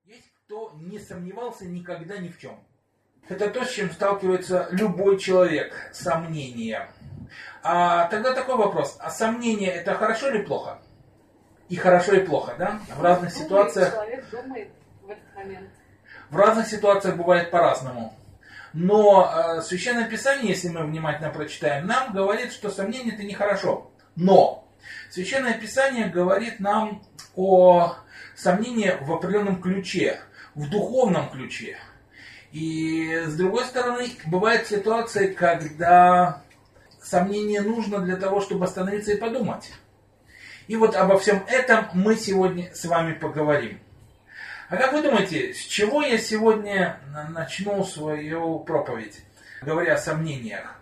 Есть кто не сомневался никогда ни в чем. Это то, с чем сталкивается любой человек. Сомнения. А тогда такой вопрос. А сомнения это хорошо или плохо? И хорошо, и плохо, да? В разных ситуациях... Человек думает в этот момент. В разных ситуациях бывает по-разному. Но Священное Писание, если мы внимательно прочитаем, нам говорит, что сомнение это нехорошо. Но Священное Писание говорит нам о сомнении в определенном ключе, в духовном ключе. И с другой стороны, бывают ситуации, когда сомнение нужно для того, чтобы остановиться и подумать. И вот обо всем этом мы сегодня с вами поговорим. А как вы думаете, с чего я сегодня начну свою проповедь, говоря о сомнениях?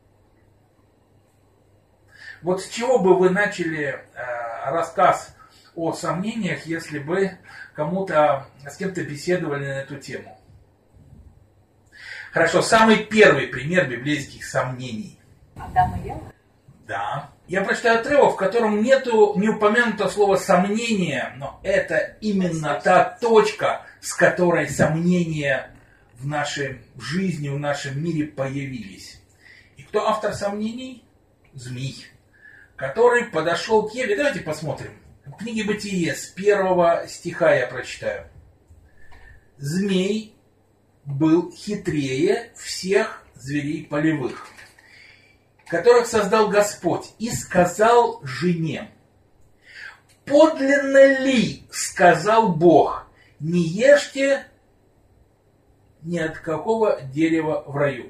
Вот с чего бы вы начали рассказ о сомнениях, если бы с кем-то беседовали на эту тему? Хорошо, самый первый пример библейских сомнений. Адам и Ева? Да. Я прочитаю отрывок, в котором не упомянуто слово «сомнение», но это именно та точка, с которой сомнения в нашей жизни, в нашем мире появились. И кто автор сомнений? Змей, который подошел к Еве. Давайте посмотрим. В книге Бытие с 1 стиха я прочитаю. Змей был хитрее всех зверей полевых, которых создал Господь, и сказал жене: подлинно ли, сказал Бог, не ешьте ни от какого дерева в раю?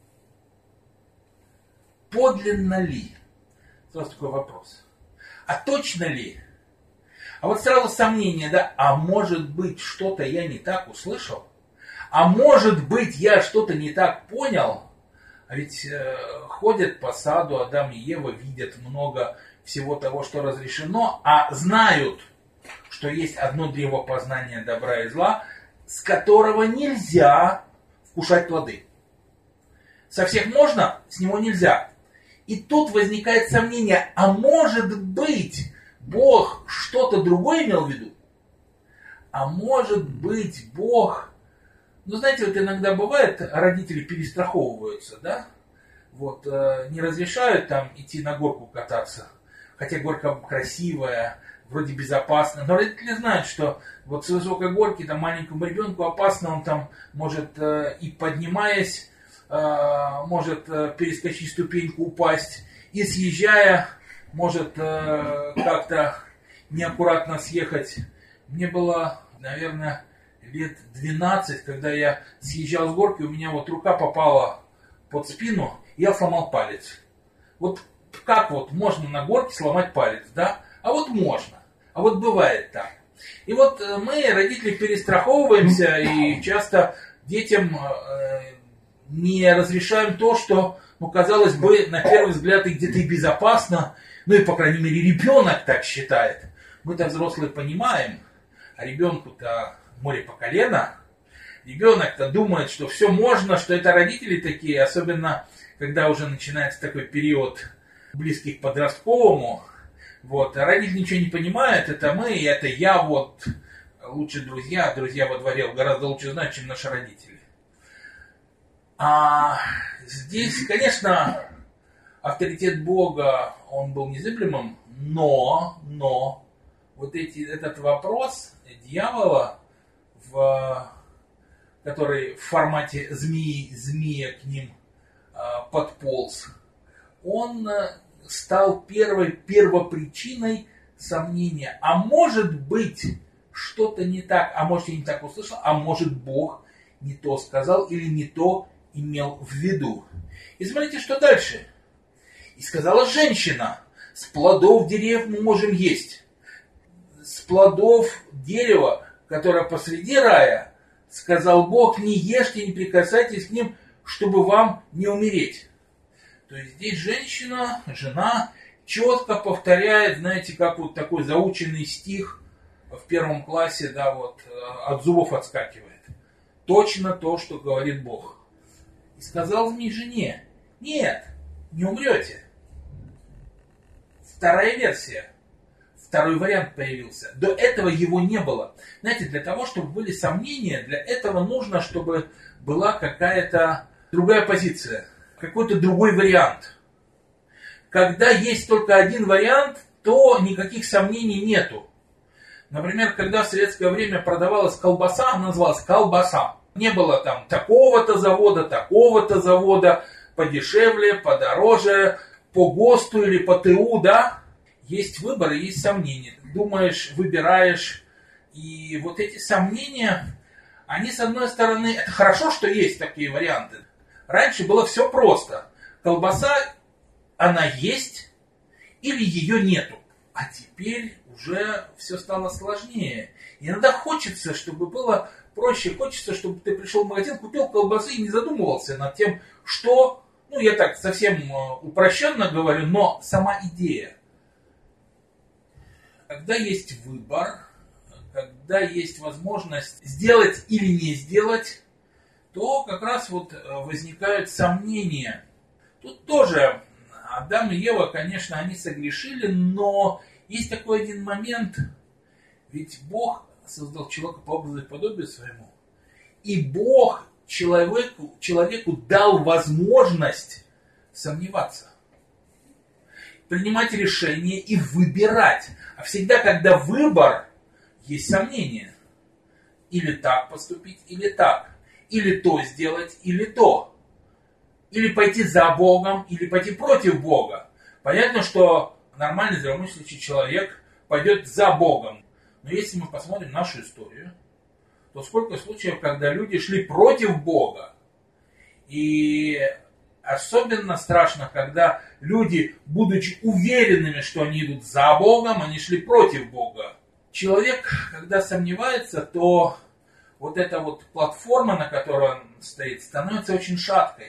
Подлинно ли? Сразу такой вопрос. А точно ли? А вот сразу сомнение, да? А может быть, что-то я не так услышал? А может быть, я что-то не так понял? А ведь ходят по саду, Адам и Ева видят много всего того, что разрешено, а знают, что есть одно древо познания добра и зла, с которого нельзя вкушать плоды. Со всех можно, с него нельзя. И тут возникает сомнение, а может быть, Бог что-то другое имел в виду? А может быть, Бог... Ну, знаете, вот иногда бывает, родители перестраховываются, да? Вот, не разрешают там идти на горку кататься, хотя горка красивая, вроде безопасная, но родители знают, что вот с высокой горки там маленькому ребенку опасно, он там может и поднимаясь, может перескочить ступеньку, упасть, и съезжая, может как-то неаккуратно съехать. Мне было, наверное, лет 12, когда я съезжал с горки, у меня вот рука попала под спину, и я сломал палец. Вот как вот можно на горке сломать палец, да? А вот можно. А вот бывает так. И вот мы, родители, перестраховываемся и часто детям не разрешаем то, что, ну, казалось бы, на первый взгляд и где-то и безопасно, ну и, по крайней мере, ребенок так считает. Мы-то взрослые понимаем, а ребенку-то море по колено. Ребенок-то думает, что все можно, что это родители такие, особенно когда уже начинается такой период близкий к подростковому. Вот, а родители ничего не понимают, это мы, и это я, вот, лучше друзья во дворе гораздо лучше знают, чем наши родители. А здесь, конечно, авторитет Бога, он был незыблемым, но вот этот вопрос дьявола, который в формате змея к ним подполз, он стал первопричиной сомнения. А может быть, что-то не так, а может, я не так услышал, а может, Бог не то сказал или не то имел в виду. И смотрите, что дальше. И сказала женщина: с плодов деревьев мы можем есть. С плодов дерева, которое посреди рая, сказал Бог, не ешьте, не прикасайтесь к ним, чтобы вам не умереть. То есть здесь женщина, жена, четко повторяет, знаете, как вот такой заученный стих в 1 классе, да, вот, от зубов отскакивает. Точно то, что говорит Бог. И сказал змей жене: нет, не умрете. Вторая версия. второй вариант появился. До этого его не было. Знаете, для того, чтобы были сомнения, для этого нужно, чтобы была какая-то другая позиция, какой-то другой вариант. Когда есть только один вариант, то никаких сомнений нету. Например, когда в советское время продавалась колбаса, она называлась колбаса. Не было там такого-то завода, подешевле, подороже, по ГОСТу или по ТУ, да? Есть выбор и есть сомнения. Думаешь, выбираешь. И вот эти сомнения, они, с одной стороны, это хорошо, что есть такие варианты. Раньше было все просто. Колбаса, она есть или ее нету. А теперь уже все стало сложнее. Иногда хочется, чтобы было проще. Хочется, чтобы ты пришел в магазин, купил колбасы и не задумывался над тем, что... Ну, я так совсем упрощенно говорю, но сама идея. Когда есть выбор, когда есть возможность сделать или не сделать, то как раз вот возникают сомнения. Тут тоже Адам и Ева, конечно, они согрешили, но есть такой один момент, ведь Бог создал человека по образу и подобию своему, и Бог человеку дал возможность сомневаться, принимать решения и выбирать. А всегда, когда выбор, есть сомнения. Или так поступить, или так. Или то сделать, или то. Или пойти за Богом, или пойти против Бога. Понятно, что нормальный здравомыслящий человек пойдет за Богом. Но если мы посмотрим нашу историю, то сколько случаев, когда люди шли против Бога. И особенно страшно, когда люди, будучи уверенными, что они идут за Богом, они шли против Бога. Человек, когда сомневается, то вот эта вот платформа, на которой он стоит, становится очень шаткой.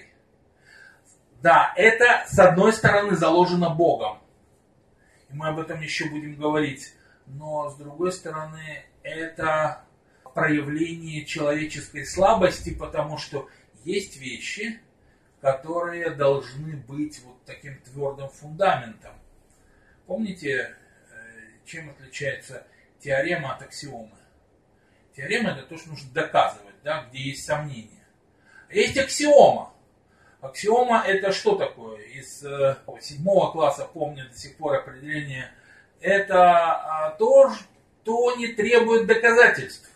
Да, это с одной стороны заложено Богом. И мы об этом еще будем говорить. Но с другой стороны, это проявление человеческой слабости, потому что есть вещи, которые должны быть вот таким твердым фундаментом. Помните, чем отличается теорема от аксиомы? Теорема — это то, что нужно доказывать, да, где есть сомнения. А есть аксиома. Аксиома — это что такое? Из 7 класса помню до сих пор определение. Это то, что не требует доказательств.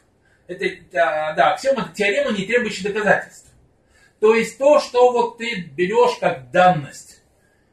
Да, аксиома — это теорема, не требующая доказательств. То есть то, что вот ты берешь как данность.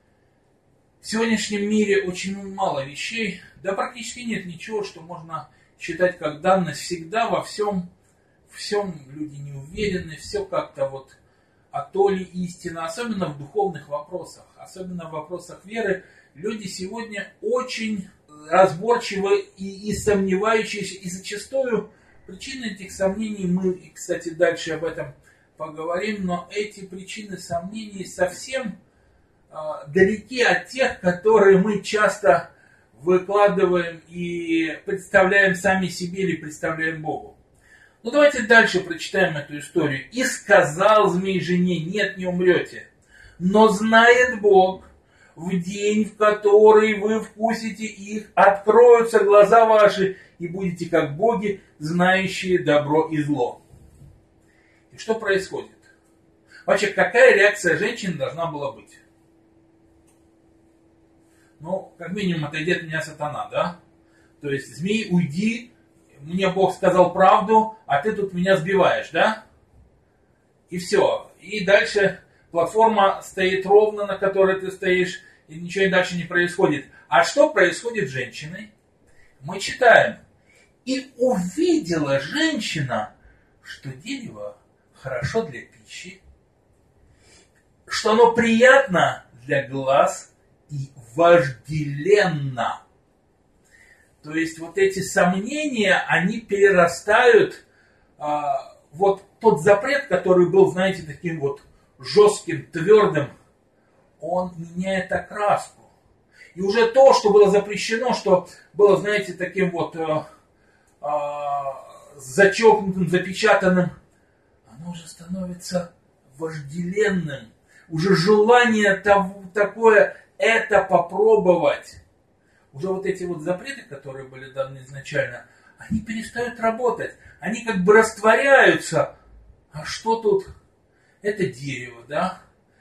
В сегодняшнем мире очень мало вещей, да практически нет ничего, что можно считать как данность. Всегда во всем люди не уверены, все как-то вот а то ли истина, особенно в духовных вопросах, особенно в вопросах веры. Люди сегодня очень разборчивы и сомневающиеся, и зачастую причины этих сомнений, мы, кстати, дальше об этом поговорим, но эти причины сомнений совсем далеки от тех, которые мы часто выкладываем и представляем сами себе или представляем Богу. Ну давайте дальше прочитаем эту историю. «И сказал змей жене: нет, не умрете, но знает Бог, в день, в который вы вкусите их, откроются глаза ваши, и будете как боги, знающие добро и зло». И что происходит? Вообще, какая реакция женщины должна была быть? Ну, как минимум, отойди от меня, сатана, да? То есть, змей, уйди, мне Бог сказал правду, а ты тут меня сбиваешь, да? И все. И дальше платформа стоит ровно, на которой ты стоишь, и ничего дальше не происходит. А что происходит с женщиной? Мы читаем. «И увидела женщина, что дерево хорошо для пищи, что оно приятно для глаз и вожделенно». То есть вот эти сомнения, они перерастают вот тот запрет, который был, знаете, таким вот жестким, твердым, он меняет окраску. И уже то, что было запрещено, что было, знаете, таким вот зачеркнутым, запечатанным, оно уже становится вожделенным. Уже желание такое это попробовать. уже вот эти вот запреты, которые были даны изначально, они перестают работать. Они как бы растворяются. А что тут? Это дерево, да?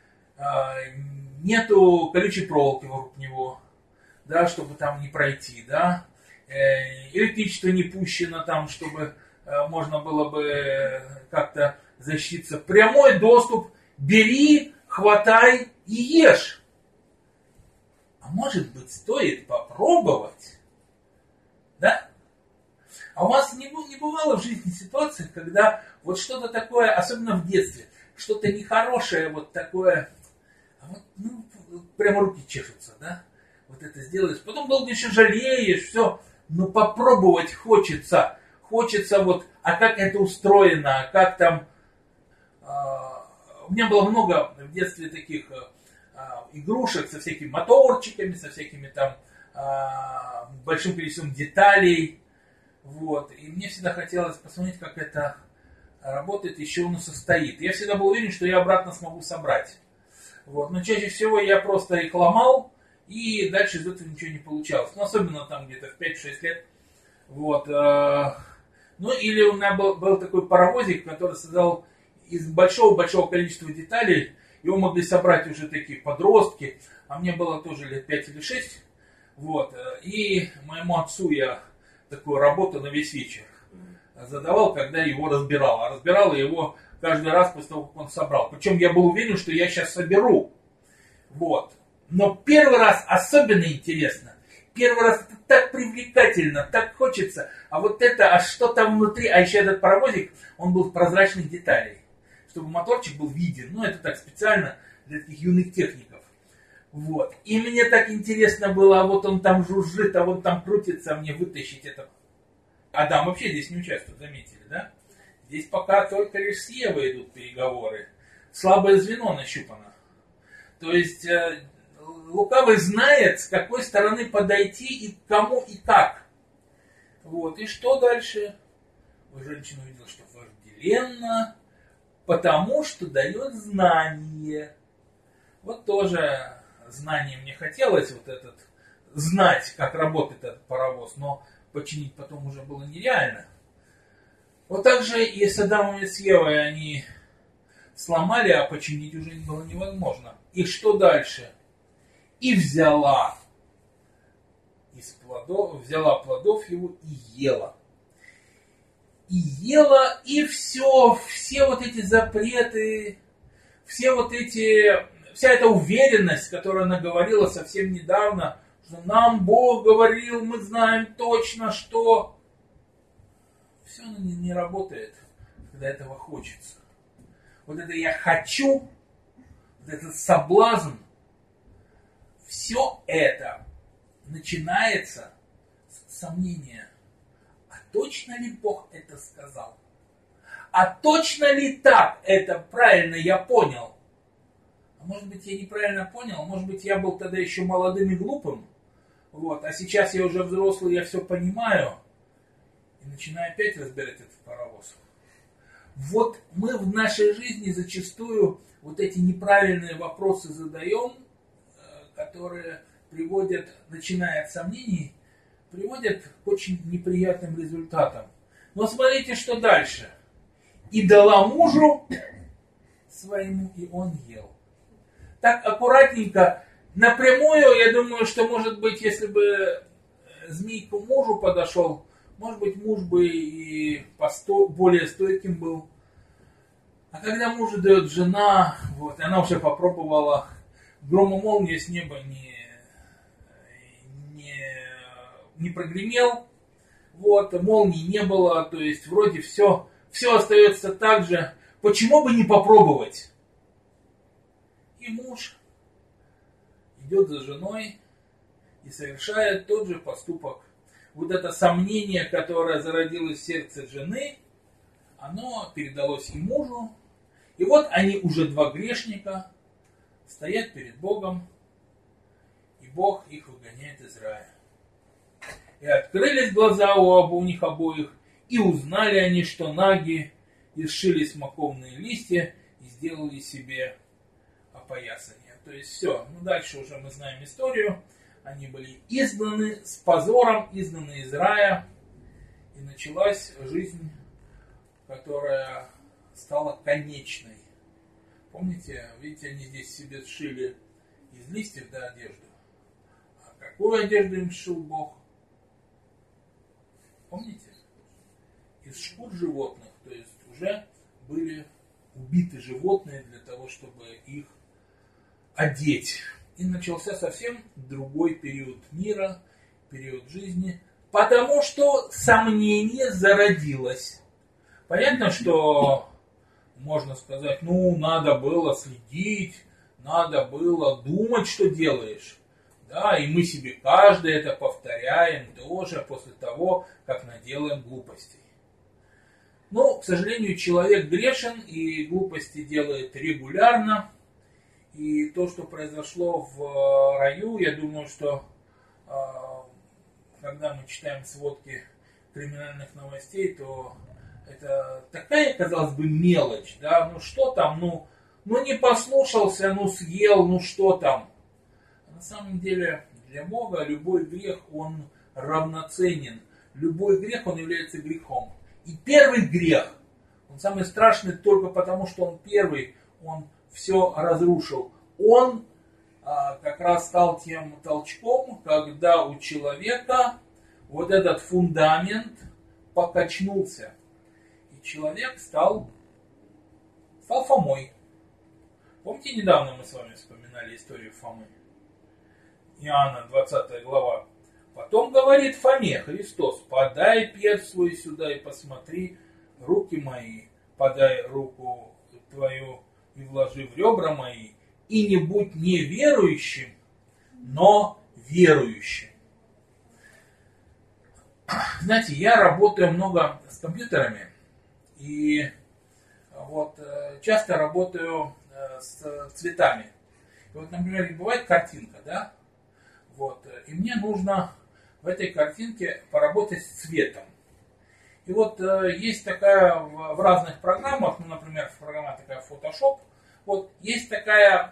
Нету колючей проволоки вокруг него, да, чтобы там не пройти, да? Электричество не пущено там, чтобы можно было бы как-то защититься. Прямой доступ. Бери, хватай и ешь. А может быть, стоит попробовать? Да? А у вас не бывало в жизни ситуации, когда вот что-то такое, особенно в детстве, что-то нехорошее, вот такое, вот, ну, прямо руки чешутся, да? Вот это сделаешь, потом долго еще жалеешь, все, но попробовать хочется. Хочется вот, а как это устроено, как там... У меня было много в детстве таких игрушек со всякими моторчиками, со всякими там большим количеством деталей. Вот. И мне всегда хотелось посмотреть, как это работает, из чего оно состоит. Я всегда был уверен, что я обратно смогу собрать. Вот. Но чаще всего я просто их ломал, и дальше из этого ничего не получалось. Ну, особенно там где-то в 5-6 лет. Вот. Ну, или у меня был такой паровозик, который создал из большого-большого количества деталей. Его могли собрать уже такие подростки. А мне было тоже лет 5 или 6. Вот. И моему отцу я такую работу на весь вечер задавал, когда его разбирал. А разбирал я его каждый раз после того, как он собрал. Причем я был уверен, что я сейчас соберу. Вот. Но первый раз особенно интересно. Первый раз это так привлекательно, так хочется. А вот это, а что там внутри? А еще этот паровозик, он был в прозрачных деталей. Чтобы моторчик был виден. Ну, это так специально для таких юных техников. Вот. И мне так интересно было, а вот он там жужжит, а вот там крутится, а мне вытащить это. Адам вообще здесь не участвует, заметили, да? Здесь пока только лишь с Евой идут переговоры. Слабое звено нащупано. То есть лукавый знает, с какой стороны подойти и к кому и как. Вот. И что дальше? Женщина увидела, что вожделенно, потому что дает знание. Вот тоже знание мне хотелось, вот этот, знать, как работает этот паровоз, но починить потом уже было нереально. Вот так же и с Адамом и с Евой они сломали, а починить уже было невозможно. И что дальше? И взяла плодов его и ела. И ела, и все вот эти запреты, вся эта уверенность, которую она говорила совсем недавно, что нам Бог говорил, мы знаем точно, что... Все оно не работает, когда этого хочется. Вот это я хочу, вот этот соблазн, все это начинается с сомнения. А точно ли Бог это сказал? А точно ли так это правильно я понял? А может быть, я неправильно понял? Может быть, я был тогда еще молодым и глупым? Вот. А сейчас я уже взрослый, я все понимаю. И начинаю опять разбирать этот паровоз. Вот мы в нашей жизни зачастую вот эти неправильные вопросы задаем, которые приводят, начиная от сомнений, приводят к очень неприятным результатам. Но смотрите, что дальше. И дала мужу своему, и он ел. Так аккуратненько, напрямую, я думаю, что, может быть, если бы змей к мужу подошел, может быть, муж бы и более стойким был. А когда мужу дает жена, вот, и она уже попробовала, гром и молния с неба не прогремел, вот, молнии не было, то есть вроде все остается так же. Почему бы не попробовать? И муж идет за женой и совершает тот же поступок. Вот это сомнение, которое зародилось в сердце жены, оно передалось и мужу. И вот они уже два грешника стоят перед Богом, и Бог их выгоняет из рая. И открылись глаза у них обоих, и узнали они, что наги, и сшили смоковные листья, и сделали себе опоясание. То есть все, ну дальше уже мы знаем историю. они были изгнаны с позором, изгнаны из рая. И началась жизнь, которая стала конечной. Помните, видите, они здесь себе сшили из листьев, да, одежду. А какую одежду им сшил Бог? Помните? Из шкур животных, то есть уже были убиты животные для того, чтобы их одеть. И начался совсем другой период мира, период жизни, потому что сомнение зародилось. Понятно, что можно сказать, надо было следить, надо было думать, что делаешь. Да, и мы себе каждый это повторяем тоже после того, как наделаем глупостей. Но, к сожалению, человек грешен и глупости делает регулярно. И то, что произошло в раю, я думаю, что когда мы читаем сводки криминальных новостей, то это такая, казалось бы, мелочь, да, что там, не послушался, съел, что там. На самом деле для Бога любой грех, он равноценен. Любой грех, он является грехом. И первый грех, он самый страшный только потому, что он первый, он все разрушил. Он как раз стал тем толчком, когда у человека вот этот фундамент покачнулся. И человек стал Фомой. Помните, недавно мы с вами вспоминали историю Фомы? Иоанна, 20 глава. Потом говорит Фоме Христос: подай перст свой сюда и посмотри руки мои, подай руку твою и вложи в ребра мои, и не будь неверующим, но верующим. Знаете, я работаю много с компьютерами, и вот часто работаю с цветами. И вот, например, бывает картинка, да? Вот, и мне нужно в этой картинке поработать с цветом. И вот есть такая в разных программах, например, программа такая Photoshop, вот есть такая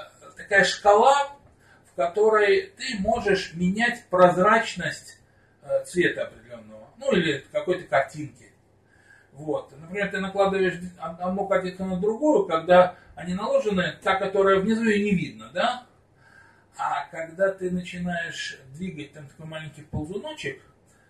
шкала, в которой ты можешь менять прозрачность цвета определенного, или какой-то картинки. Вот. Например, ты накладываешь одну картинку на другую, когда они наложены, та, которая внизу, и не видно, да? А когда ты начинаешь двигать там такой маленький ползуночек,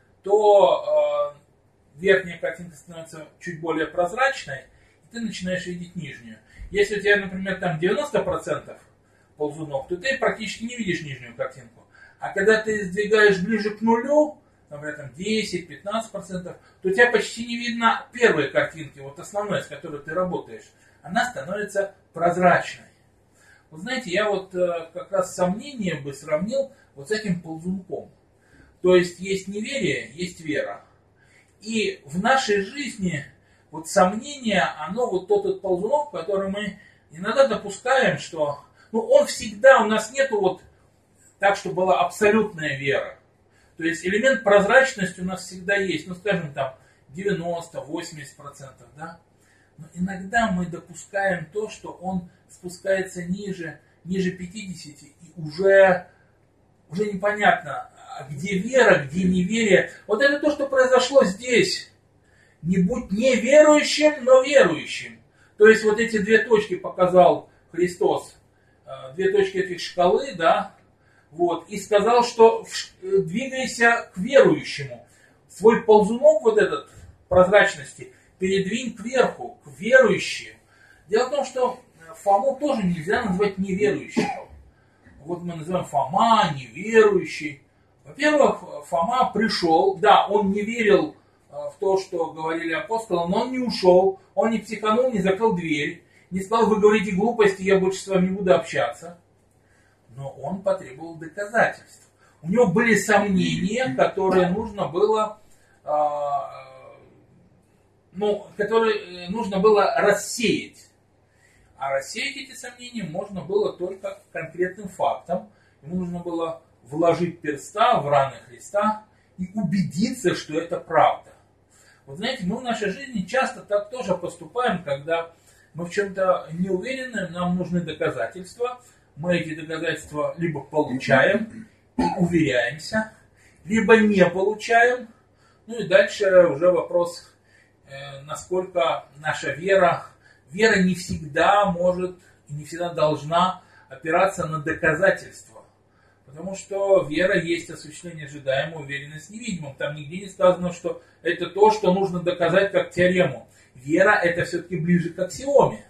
то верхняя картинка становится чуть более прозрачной, и ты начинаешь видеть нижнюю. Если у тебя, например, там 90% ползунок, то ты практически не видишь нижнюю картинку. А когда ты сдвигаешь ближе к нулю, например, там 10-15%, то у тебя почти не видно первой картинки, вот основной, с которой ты работаешь. Она становится прозрачной. Вот знаете, я вот как раз сомнение бы сравнил вот с этим ползунком. То есть неверие, есть вера. И в нашей жизни вот сомнение, оно вот тот ползунок, который мы иногда допускаем, что он всегда, у нас нету вот так, что была абсолютная вера. То есть элемент прозрачности у нас всегда есть, скажем там 90-80%, да. Но иногда мы допускаем то, что он спускается ниже 50, и уже непонятно, где вера, где неверие. Вот это то, что произошло здесь. Не будь неверующим, но верующим. То есть вот эти две точки показал Христос, две точки этой шкалы, да, вот, и сказал, что двигайся к верующему. Свой ползунок вот этот прозрачности передвинь кверху, к верующим. Дело в том, что Фому тоже нельзя назвать неверующим. Вот мы называем Фома, неверующий. Во-первых, Фома пришел, да, он не верил в то, что говорили апостолы, но он не ушел, он не психанул, не закрыл дверь, не сказал: вы говорите глупости, я больше с вами не буду общаться. Но он потребовал доказательств. У него были сомнения, которые нужно было рассеять. А рассеять эти сомнения можно было только конкретным фактом. Ему нужно было вложить перста в раны Христа и убедиться, что это правда. Вот знаете, мы в нашей жизни часто так тоже поступаем, когда мы в чем-то не уверены, нам нужны доказательства. Мы эти доказательства либо получаем, и уверяемся, либо не получаем. Ну и дальше уже вопрос, насколько наша вера не всегда может и не всегда должна опираться на доказательства. Потому что вера есть осуществление ожидаемого, уверенность невидимым. Там нигде не сказано, что это то, что нужно доказать как теорему. Вера это все-таки ближе к аксиоме.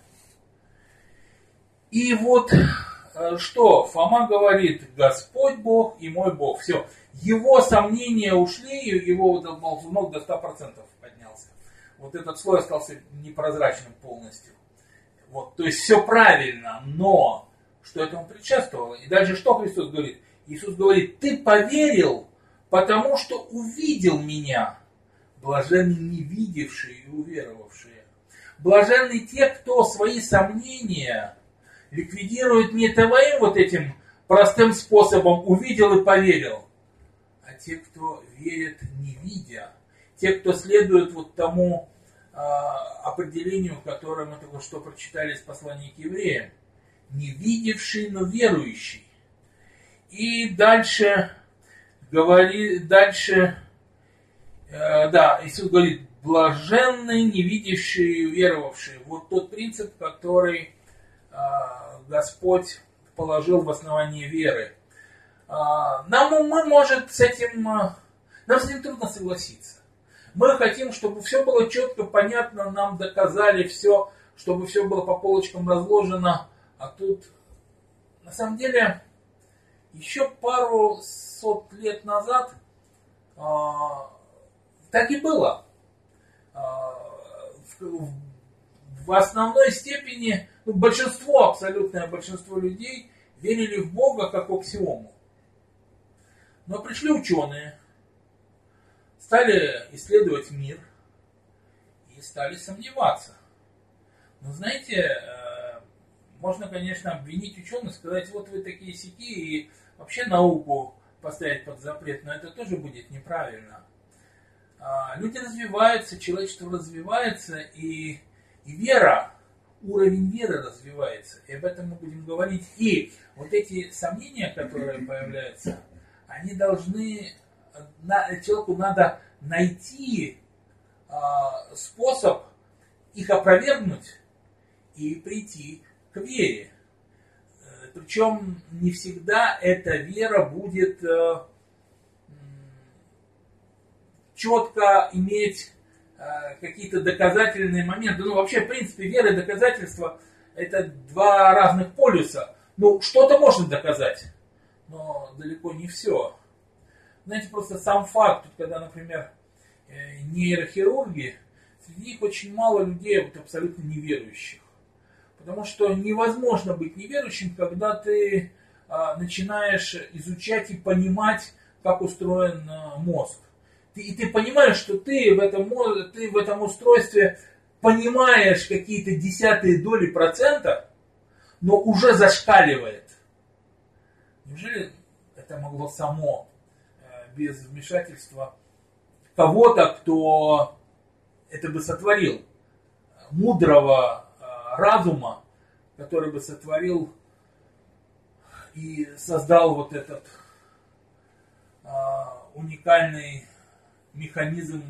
И вот что Фома говорит: Господь Бог и мой Бог. Все. Его сомнения ушли, его волновал до 100% поднялся. Вот этот слой остался непрозрачным полностью. Вот, то есть все правильно, но что этому предшествовало? И дальше что Христос говорит? Иисус говорит: ты поверил, потому что увидел меня. Блаженны не видевшие и уверовавшие. Блаженны те, кто свои сомнения ликвидирует не твоим вот этим простым способом увидел и поверил, а те, кто верит не видя, те, кто следует вот тому определению, которое мы только что прочитали из послания к евреям. Не видевший, но верующий. И дальше Иисус говорит: блаженные, не видевшие и уверовавшие. Вот тот принцип, который Господь положил в основании веры. Нам с этим трудно согласиться. Мы хотим, чтобы все было четко, понятно, нам доказали все, чтобы все было по полочкам разложено. А тут, на самом деле, еще пару сот лет назад так и было. В основной степени, абсолютное большинство людей верили в Бога как в аксиому. Но пришли ученые, стали исследовать мир и стали сомневаться. Но знаете, можно, конечно, обвинить ученых, сказать: вот вы такие сяки, и вообще науку поставить под запрет, но это тоже будет неправильно. Люди развиваются, человечество развивается, и вера, уровень веры развивается. И об этом мы будем говорить. И вот эти сомнения, которые появляются, они должны, человеку надо найти способ их опровергнуть и прийти к вере. Причем не всегда эта вера будет четко иметь какие-то доказательные моменты. Ну, вообще, в принципе, вера и доказательства – это два разных полюса. Ну, что-то можно доказать, но далеко не все. Знаете, просто сам факт, когда, например, нейрохирурги, среди них очень мало людей вот, абсолютно неверующих. Потому что невозможно быть неверующим, когда ты начинаешь изучать и понимать, как устроен мозг. И ты понимаешь, что ты в этом устройстве понимаешь какие-то десятые доли процента, но уже зашкаливает. Неужели это могло само, без вмешательства кого-то, кто это бы сотворил? Мудрого разума, который бы сотворил и создал вот этот уникальный механизм,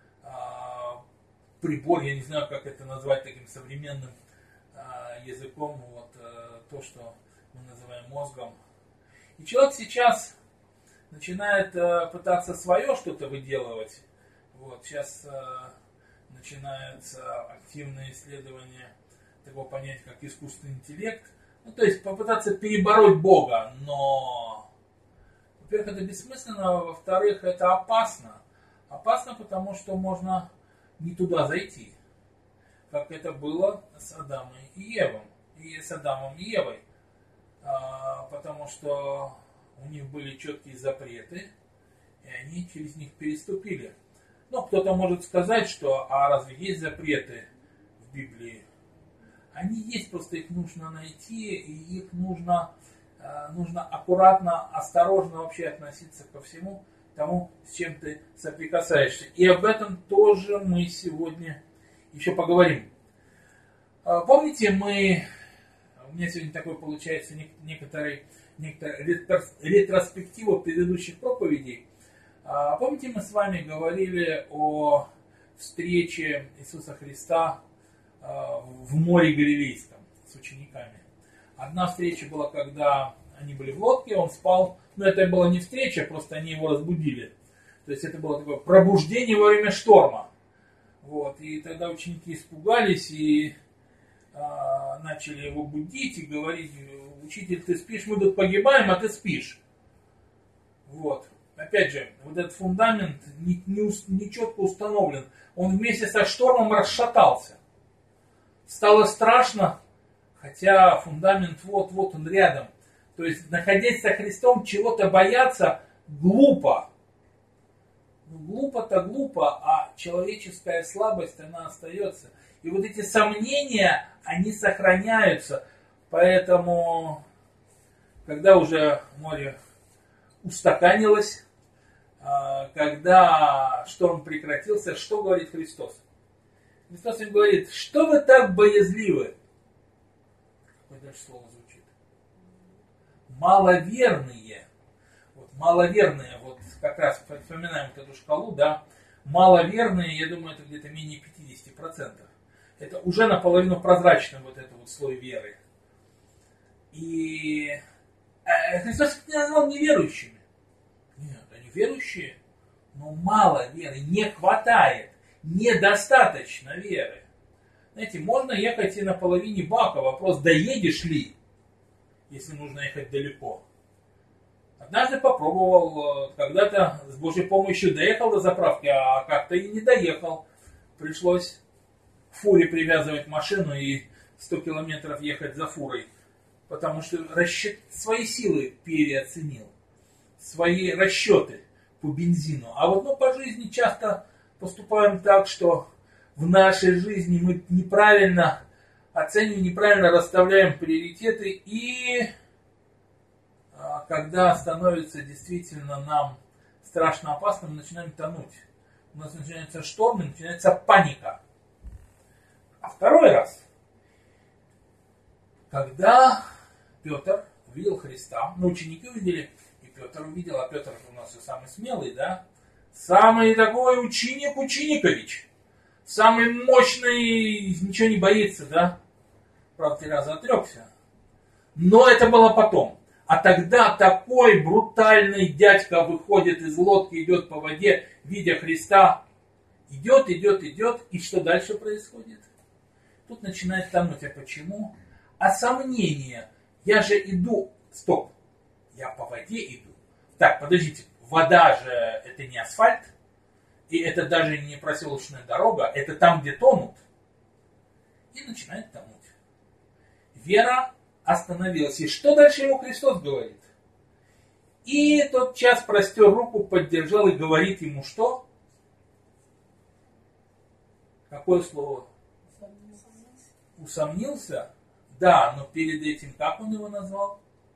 прибор, я не знаю, как это назвать таким современным языком, вот то, что мы называем мозгом. И человек сейчас начинает пытаться свое что-то выделывать. Вот, сейчас начинаются активные исследования такого понятия, как искусственный интеллект. Ну, то есть попытаться перебороть Бога, но, во-первых, это бессмысленно, во-вторых, это опасно. Опасно, потому что можно не туда зайти, как это было с Адамом и Евой. Потому что у них были четкие запреты, и они через них переступили. Ну, кто-то может сказать, что а разве есть запреты в Библии? Они есть, просто их нужно найти, и их нужно аккуратно, осторожно вообще относиться ко всему тому, с чем ты соприкасаешься. И об этом тоже мы сегодня еще поговорим. Помните, мы у меня сегодня такой получается некоторая ретроспектива предыдущих проповедей. Помните, мы с вами говорили о встрече Иисуса Христа в море Галилейском с учениками. Одна встреча была, когда они были в лодке, он спал. Но это была не встреча, просто они его разбудили. То есть это было такое пробуждение во время шторма. Вот. И тогда ученики испугались и начали его будить и говорить: учитель, ты спишь, мы тут погибаем, а ты спишь. Вот. Опять же, вот этот фундамент не четко установлен. Он вместе со штормом расшатался. Стало страшно, хотя фундамент вот он рядом. То есть, находясь со Христом, чего-то бояться глупо. Глупо-то глупо, а человеческая слабость, она остается. И вот эти сомнения, они сохраняются. Поэтому, когда уже море устаканилось, когда шторм прекратился, что говорит Христос? Христос им говорит: что вы так боязливы? Какое дальше слово звучит? Маловерные. Вот маловерные, вот как раз вспоминаем вот эту шкалу, да. Маловерные, я думаю, это где-то менее 50%. Это уже наполовину прозрачный вот этот вот слой веры. И Христос их не назвал неверующими. Нет, они верующие, но мало веры, не хватает, недостаточно веры. Знаете, можно ехать и на половине бака, вопрос, доедешь ли, если нужно ехать далеко. Однажды попробовал, когда-то с Божьей помощью доехал до заправки, а как-то и не доехал. Пришлось к фуре привязывать машину и 100 километров ехать за фурой. Потому что свои силы переоценил. Свои расчеты по бензину. А вот по жизни часто поступаем так, что в нашей жизни мы неправильно оцениваем, неправильно расставляем приоритеты. И когда становится действительно нам страшно опасно, мы начинаем тонуть. У нас начинается шторм, начинается паника. А второй раз, когда Петр увидел Христа, ученики увидели, и Петр увидел, а Петр у нас самый смелый, да? Самый такой ученикович, самый мощный, ничего не боится, да? Правда, 3 раза отрекся. Но это было потом. А тогда такой брутальный дядька выходит из лодки, идет по воде, видя Христа, идет, и что дальше происходит? Тут начинает тонуть. А почему? А сомнение. Я же иду, стоп, я по воде иду. Так, подождите, вода же это не асфальт, и это даже не проселочная дорога, это там, где тонут. И начинает тонуть. Вера остановилась. И что дальше ему Христос говорит? И тот час простер руку, поддержал и говорит ему что? Какое слово? Усомнился? Да, но перед этим как он его назвал?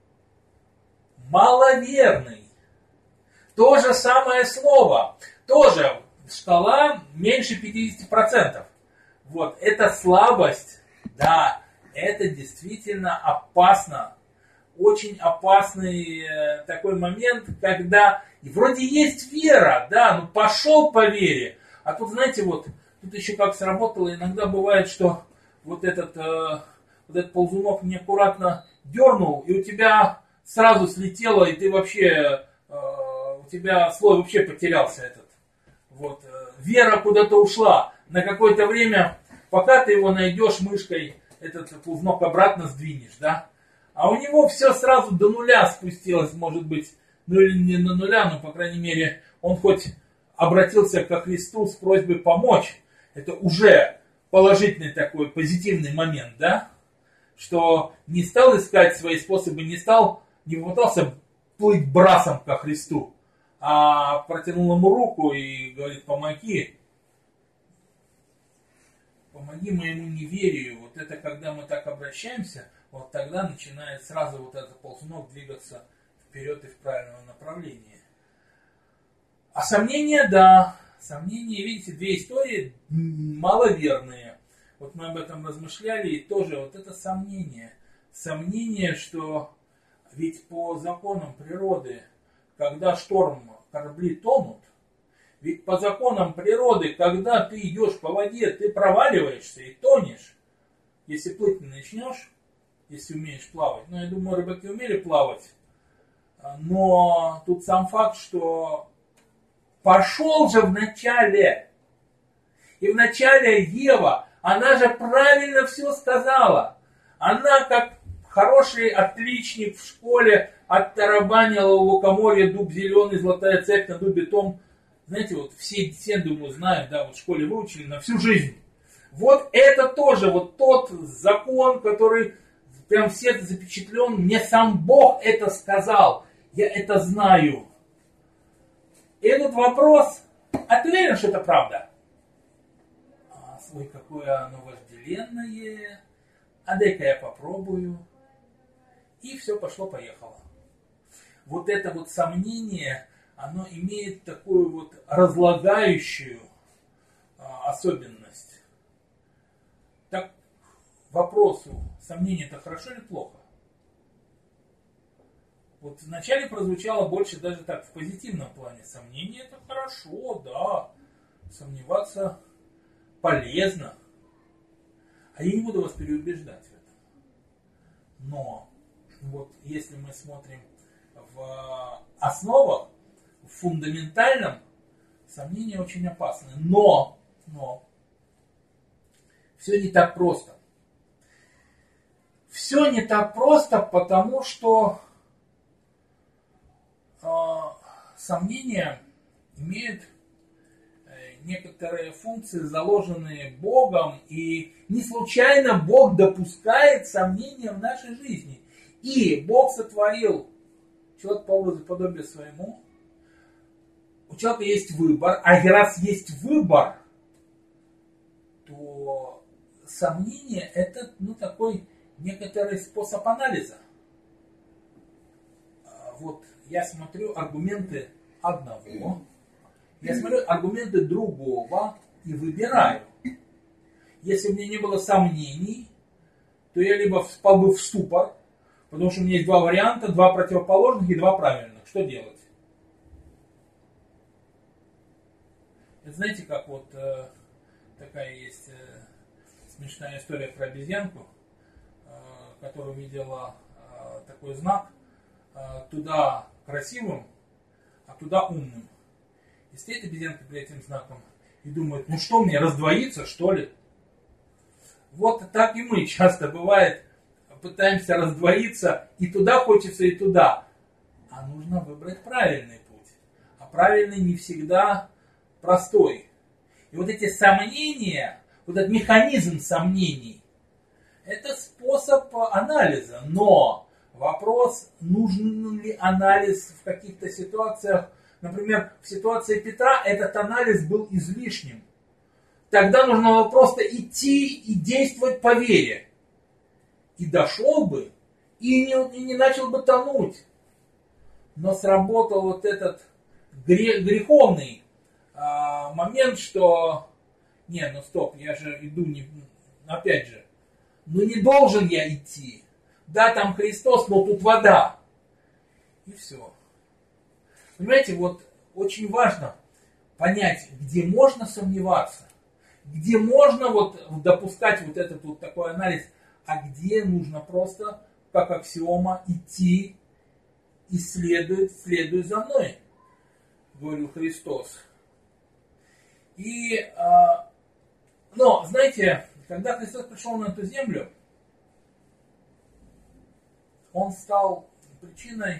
Маловерный. То же самое слово. Тоже шкала меньше 50%. Вот, это слабость. Да, это действительно опасно. Очень опасный такой момент, когда и вроде есть вера, да, пошел по вере. А тут, знаете, тут еще как сработало, иногда бывает, что вот этот ползунок неаккуратно дернул, и у тебя сразу слетело, и ты вообще, у тебя слой вообще потерялся этот. Вера куда-то ушла. На какое-то время, пока ты его найдешь мышкой, этот ползунок обратно сдвинешь, да? А у него все сразу до нуля спустилось, может быть, или не на нуля, но, по крайней мере, он хоть обратился ко Христу с просьбой помочь. Это уже положительный такой позитивный момент, да? Что не стал искать свои способы, не попытался плыть брасом ко Христу, а протянул ему руку и говорит: помоги моему неверию. Вот это когда мы так обращаемся, вот тогда начинает сразу вот этот ползунок двигаться вперед и в правильном направлении. А сомнения, да. Сомнения, видите, 2 истории маловерные. Вот мы об этом размышляли, и тоже вот это сомнение. сомнение, что ведь по законам природы, когда шторм, корабли тонут, ведь по законам природы, когда ты идешь по воде, ты проваливаешься и тонешь. Если плыть не начнешь, если умеешь плавать. Ну, я думаю, рыбаки умели плавать. Но тут сам факт, что пошел же в начале. И в начале Ева, она же правильно все сказала. Она, как хороший отличник в школе, оттарабанила у лукоморья дуб зеленый, золотая цепь на дубе том. Знаете, вот все, думаю, знают, да, вот в школе выучили на всю жизнь. Вот это тоже, вот тот закон, который прям в сердце запечатлен, мне сам Бог это сказал, я это знаю. И этот вопрос, а ты уверен, что это правда? Ой, какое оно вожделенное, а дай-ка я попробую. И все пошло-поехало. Вот это вот сомнение, оно имеет такую вот разлагающую особенность. Так, к вопросу, сомнение это хорошо или плохо? Вот вначале прозвучало больше даже так, в позитивном плане. Сомнение это хорошо, да. Сомневаться полезно. А я не буду вас переубеждать в этом. Но вот если мы смотрим в основах, в фундаментальном, сомнения очень опасны. Но все не так просто. Все не так просто, потому что сомнения имеют некоторые функции, заложенные Богом, и не случайно Бог допускает сомнения в нашей жизни. И Бог сотворил человека по образу и подобию своему. У человека есть выбор, а раз есть выбор, то сомнение это такой некоторый способ анализа. Вот я смотрю аргументы одного, я смотрю аргументы другого и выбираю. Если у меня не было сомнений, то я либо впал бы в ступор, потому что у меня есть два варианта, два противоположных и два правильных. Что делать? Это знаете, как вот такая есть смешная история про обезьянку, которая увидела такой знак, туда красивым, а туда умным. И стоит обезьянка перед этим знаком и думает, ну что мне, раздвоиться что ли? Вот так и мы часто бывает, пытаемся раздвоиться, и туда хочется, и туда. А нужно выбрать правильный путь. А правильный не всегда простой. И вот эти сомнения, вот этот механизм сомнений, это способ анализа. Но вопрос, нужен ли анализ в каких-то ситуациях. Например, в ситуации Петра этот анализ был излишним. Тогда нужно было просто идти и действовать по вере. И дошел бы, и не начал бы тонуть. Но сработал вот этот греховный момент, что стоп, я же иду, опять же, не должен я идти. Да, там Христос, но тут вода. И все. Понимаете, вот очень важно понять, где можно сомневаться, где можно вот допускать вот этот вот такой анализ, а где нужно просто, как аксиома, идти и следуй за мной, говорил Христос. Но, знаете, когда Христос пришел на эту землю, Он стал причиной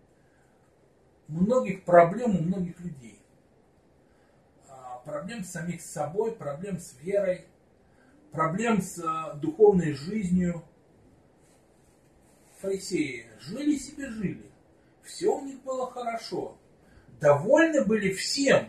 многих проблем у многих людей. Проблем с самих собой, проблем с верой, проблем с духовной жизнью. Фарисеи жили себе, жили. Все у них было хорошо. Довольны были всем.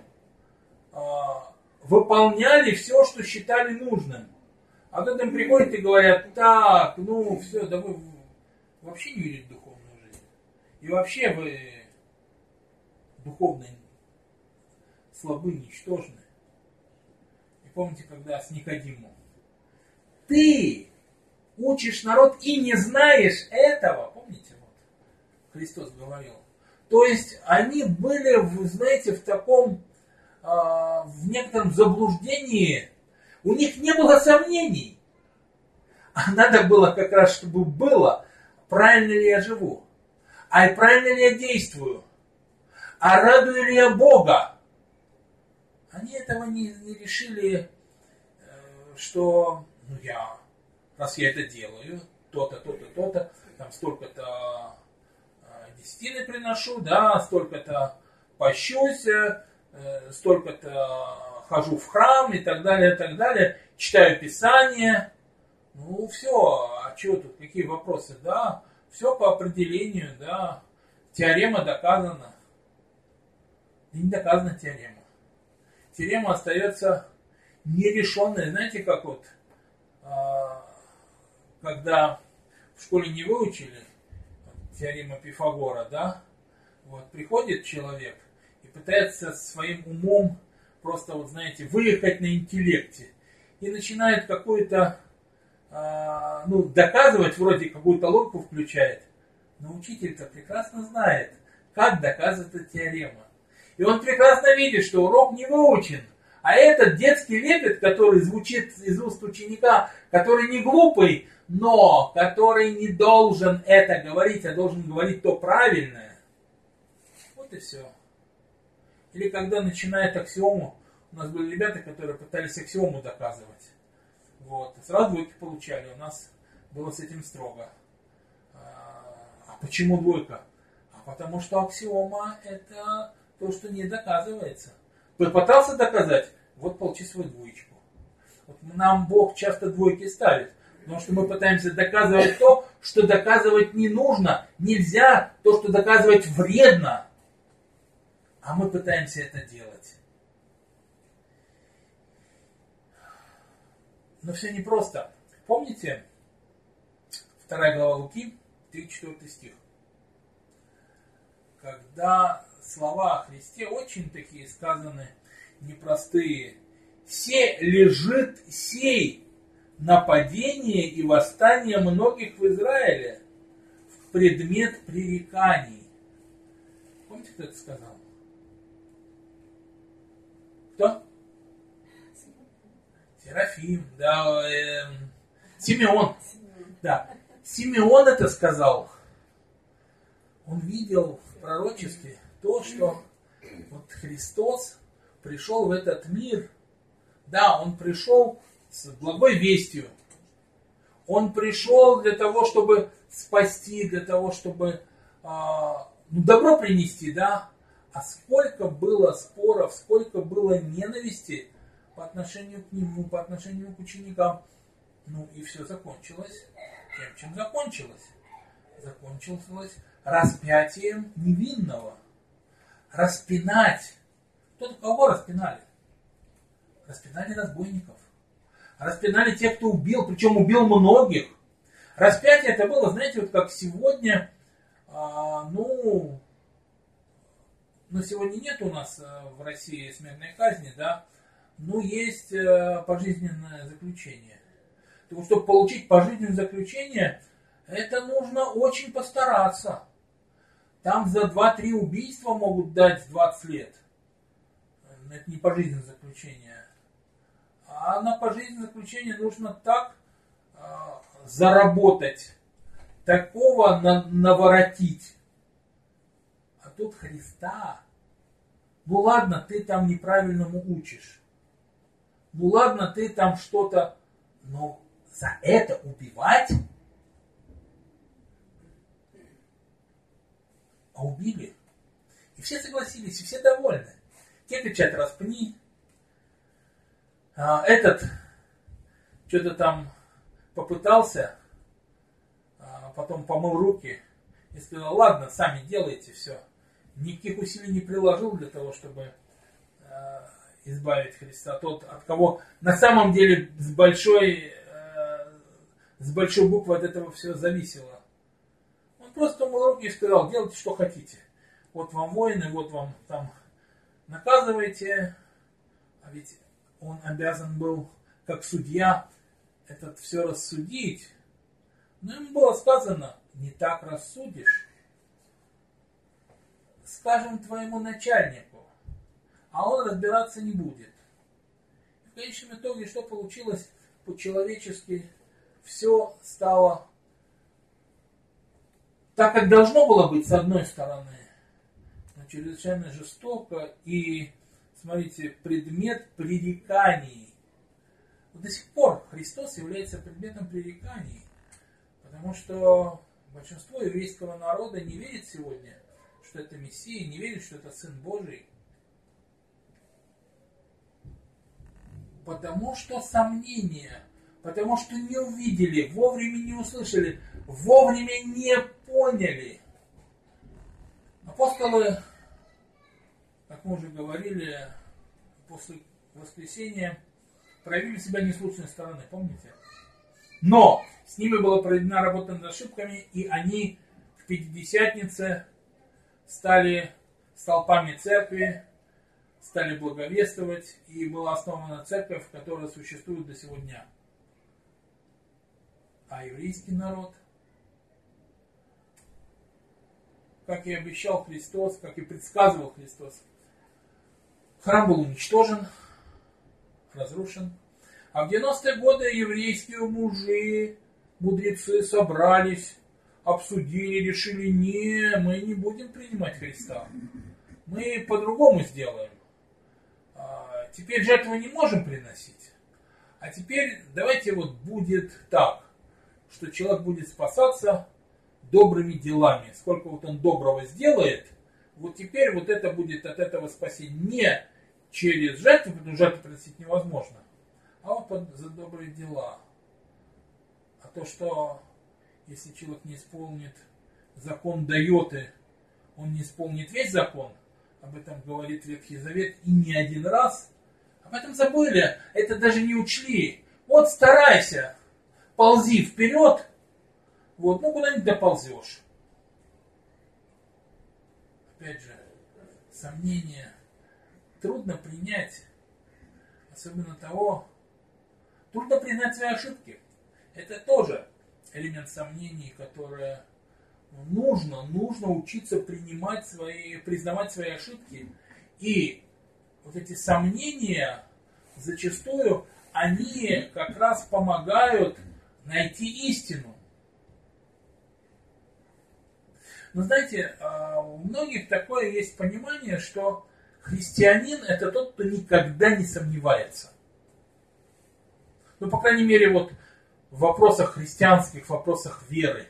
Выполняли все, что считали нужным. А тут им приходят и говорят, так, все, да вы вообще не верите в духовную жизнь. И вообще вы духовно слабы, ничтожны. И помните, когда с Никодимом, ты учишь народ и не знаешь этого. Помните, вот Христос говорил. То есть они были, вы знаете, в таком, в некотором заблуждении. У них не было сомнений. А надо было как раз, чтобы было, правильно ли я живу, а правильно ли я действую, а радую ли я Бога. Они этого не решили, что раз я это делаю, то-то, то-то, то-то, там столько-то десятины приношу, да, столько-то пощусь, столько-то хожу в храм и так далее, читаю Писание. Ну все, а что тут, какие вопросы, да, все по определению, да, теорема доказана. И не доказана теорема. Теорема остается нерешенной, знаете, как вот, когда в школе не выучили теорему Пифагора, да, вот приходит человек и пытается своим умом просто, вот знаете, выехать на интеллекте и начинает какую-то, доказывать, вроде какую-то логику включает, но учитель-то прекрасно знает, как доказывать эту теорему. И он прекрасно видит, что урок не выучен, а этот детский лепет, который звучит из уст ученика, который не глупый, но который не должен это говорить, а должен говорить то правильное. Вот и все. Или когда начинает аксиому, у нас были ребята, которые пытались аксиому доказывать. Вот. Сразу двойки получали, у нас было с этим строго. А почему двойка? А потому что аксиома это то, что не доказывается. Попытался доказать, вот получи свою двоечку. Вот нам Бог часто двойки ставит, потому что мы пытаемся доказывать то, что доказывать не нужно, нельзя, то, что доказывать вредно. А мы пытаемся это делать. Но все непросто. Помните, 2 глава Луки, 3-4 стих. Когда слова о Христе очень такие сказаны, непростые. «Се лежит сей нападение и восстание многих в Израиле в предмет пререканий». Помните, кто это сказал? Кто? Серафим, да, Симеон. Да, Симеон это сказал. Он видел в пророчестве то, что вот Христос пришел в этот мир. Да, он пришел с благой вестью. Он пришел для того, чтобы спасти, для того, чтобы добро принести, да. А сколько было споров, сколько было ненависти по отношению к нему, по отношению к ученикам. Ну и все закончилось тем, чем закончилось. Закончилось распятием невинного. Распинать. Кого распинали? Распинали разбойников. Распинали тех, кто убил, причем убил многих. Распятие это было, знаете, вот как сегодня, но сегодня нет у нас в России смертной казни, да, но есть пожизненное заключение. Так, чтобы получить пожизненное заключение, это нужно очень постараться. Там за 2-3 убийства могут дать 20 лет. Это не пожизненное заключение. А на пожизненное заключение нужно так заработать, такого наворотить. А тут Христа. Ну ладно, ты там неправильному учишь. Ну ладно, ты там что-то... Но за это убивать? А убили. И все согласились, и все довольны. Те кричат, распни. Этот что-то там попытался, потом помыл руки и сказал, ладно, сами делайте все. Никаких усилий не приложил для того, чтобы избавить Христа. Тот, от кого на самом деле с большой буквы от этого все зависело. Он просто умыл руки и сказал, делайте, что хотите. Вот вам воины, вот вам там наказывайте. А ведь он обязан был, как судья, это все рассудить. Но ему было сказано: не так рассудишь, скажем твоему начальнику, а он разбираться не будет. В конечном итоге, что получилось? По-человечески все стало так, как должно было быть, с одной стороны, но чрезвычайно жестоко. И, смотрите, предмет пререканий. До сих пор Христос является предметом пререканий, потому что большинство еврейского народа не верит сегодня, что это Мессия, не верит, что это Сын Божий. Потому что сомнения, потому что не увидели, вовремя не услышали, вовремя не поняли. Апостолы, как мы уже говорили, после воскресения проявили себя не с лучшей стороны, помните? Но с ними была проведена работа над ошибками, и они в Пятидесятнице стали столпами церкви, стали благовествовать, и была основана церковь, которая существует до сего дня. А еврейский народ, как и обещал Христос, как и предсказывал Христос, храм был уничтожен, разрушен. А в 90-е годы еврейские мужи, мудрецы собрались, обсудили, решили: не, мы не будем принимать Христа. Мы по-другому сделаем. Теперь жертвы не можем приносить. А теперь давайте вот будет так, что человек будет спасаться добрыми делами. Сколько вот он доброго сделает, вот теперь вот это будет от этого спасение. Не через жертву, потому что жертву приносить невозможно, а вот за добрые дела. А то, что если человек не исполнит закон Дайоты, он не исполнит весь закон, об этом говорит Ветхий Завет, и не один раз. Об этом забыли, это даже не учли. Вот старайся, ползи вперед, вот, ну куда-нибудь доползешь. Опять же, сомнения трудно принять, особенно того, трудно признать свои ошибки. Это тоже элемент сомнений, которое нужно учиться признавать свои ошибки. И вот эти сомнения зачастую, они как раз помогают найти истину. Но знаете, у многих такое есть понимание, что христианин — это тот, кто никогда не сомневается. Ну, по крайней мере, вот в вопросах христианских, в вопросах веры.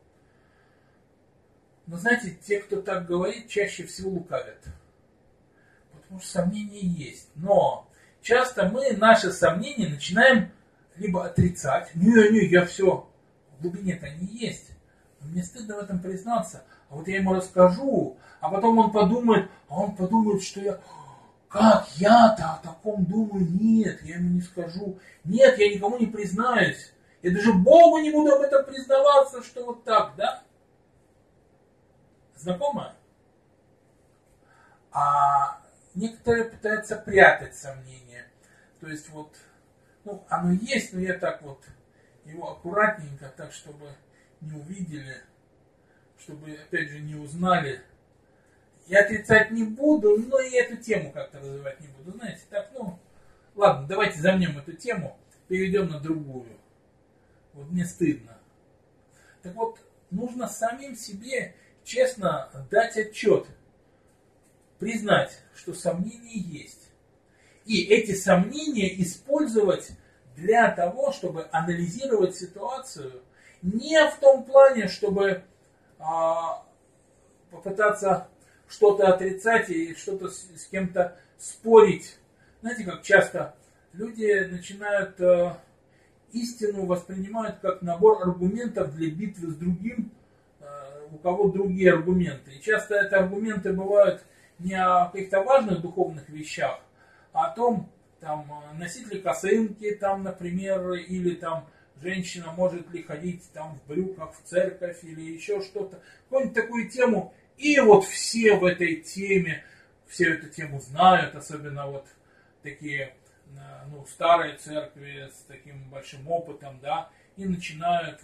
Но знаете, те, кто так говорит, чаще всего лукавят. Потому что сомнения есть. Но часто мы наши сомнения начинаем либо отрицать. Не, я все. В глубине-то они есть. Но мне стыдно в этом признаться. А вот я ему расскажу, а потом он подумает, что я... Как я-то о таком думаю? Нет, я ему не скажу. Нет, я никому не признаюсь. Я даже Богу не буду об этом признаваться, что вот так, да? Знакомо? А некоторые пытаются прятать сомнения. То есть вот, ну, оно есть, но я так вот его аккуратненько, так, чтобы не увидели, чтобы, опять же, не узнали. Я отрицать не буду, но и эту тему как-то развивать не буду. Знаете, так, ну, ладно, давайте замнем эту тему, перейдем на другую. Вот мне стыдно. Так вот, нужно самим себе честно дать отчет, признать, что сомнения есть. И эти сомнения использовать для того, чтобы анализировать ситуацию, не в том плане, чтобы попытаться что-то отрицать и что-то с кем-то спорить. Знаете, как часто люди начинают истину воспринимают как набор аргументов для битвы с другим, у кого другие аргументы. И часто это аргументы бывают не о каких-то важных духовных вещах, а о том, там, носить ли косынки, там, например, или там женщина может ли ходить там в брюках в церковь или еще что-то. Какую-нибудь такую тему. И вот все в этой теме, все эту тему знают, особенно вот такие, ну, старые церкви с таким большим опытом, да, и начинают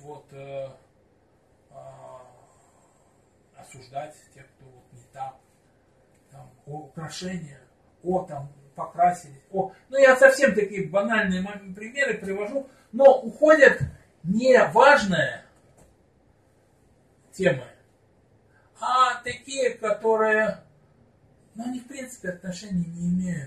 осуждать тех, кто не так. Там, украшения, там покрасились. Ну, я совсем такие банальные примеры привожу, но уходят не важные темы, а такие, которые, они в принципе отношения не имеют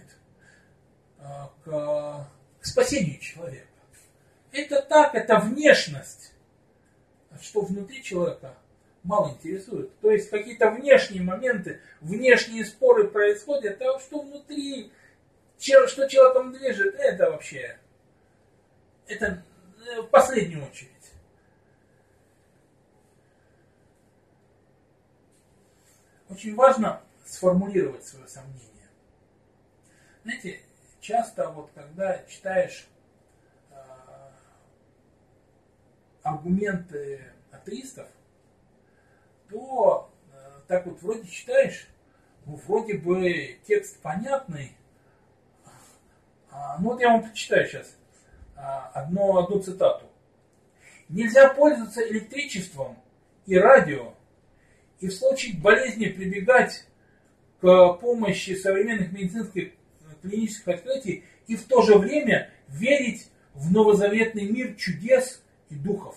к спасению человека. Это так, это внешность. Что внутри человека мало интересует. То есть какие-то внешние моменты, внешние споры происходят, а что внутри, что человеком движет, это вообще, это в последнюю очередь. Очень важно сформулировать свое сомнение. Знаете, часто когда читаешь аргументы атеистов, то так вроде читаешь, вроде бы текст понятный. Я вам прочитаю сейчас одну цитату. Нельзя пользоваться электричеством и радио, и в случае болезни прибегать к помощи современных медицинских клинических открытий и в то же время верить в новозаветный мир чудес и духов.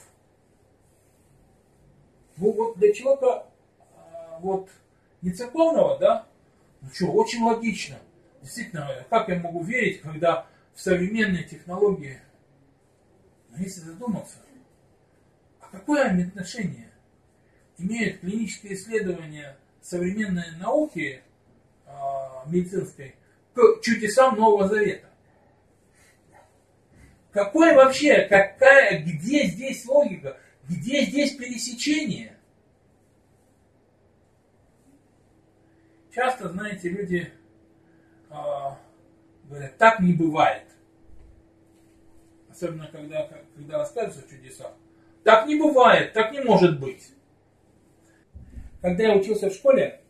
Для человека не церковного, да, очень логично. Действительно, как я могу верить, когда в современные технологии, если задуматься, а какое отношение имеют клинические исследования современной науки медицинской к чудесам Нового Завета? Какое вообще, где здесь логика, где здесь пересечение? Часто, знаете, люди говорят, так не бывает. Особенно, когда рассказывают о чудесах. Так не бывает, так не может быть. Когда я учился в школе,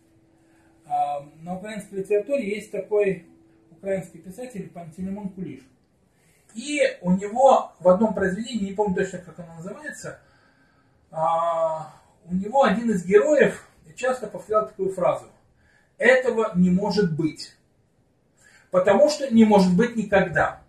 на украинской литературе есть такой украинский писатель Пантелеймон Кулиш. И у него в одном произведении, не помню точно, как оно называется, у него один из героев часто повторял такую фразу. Этого не может быть. Потому что не может быть никогда.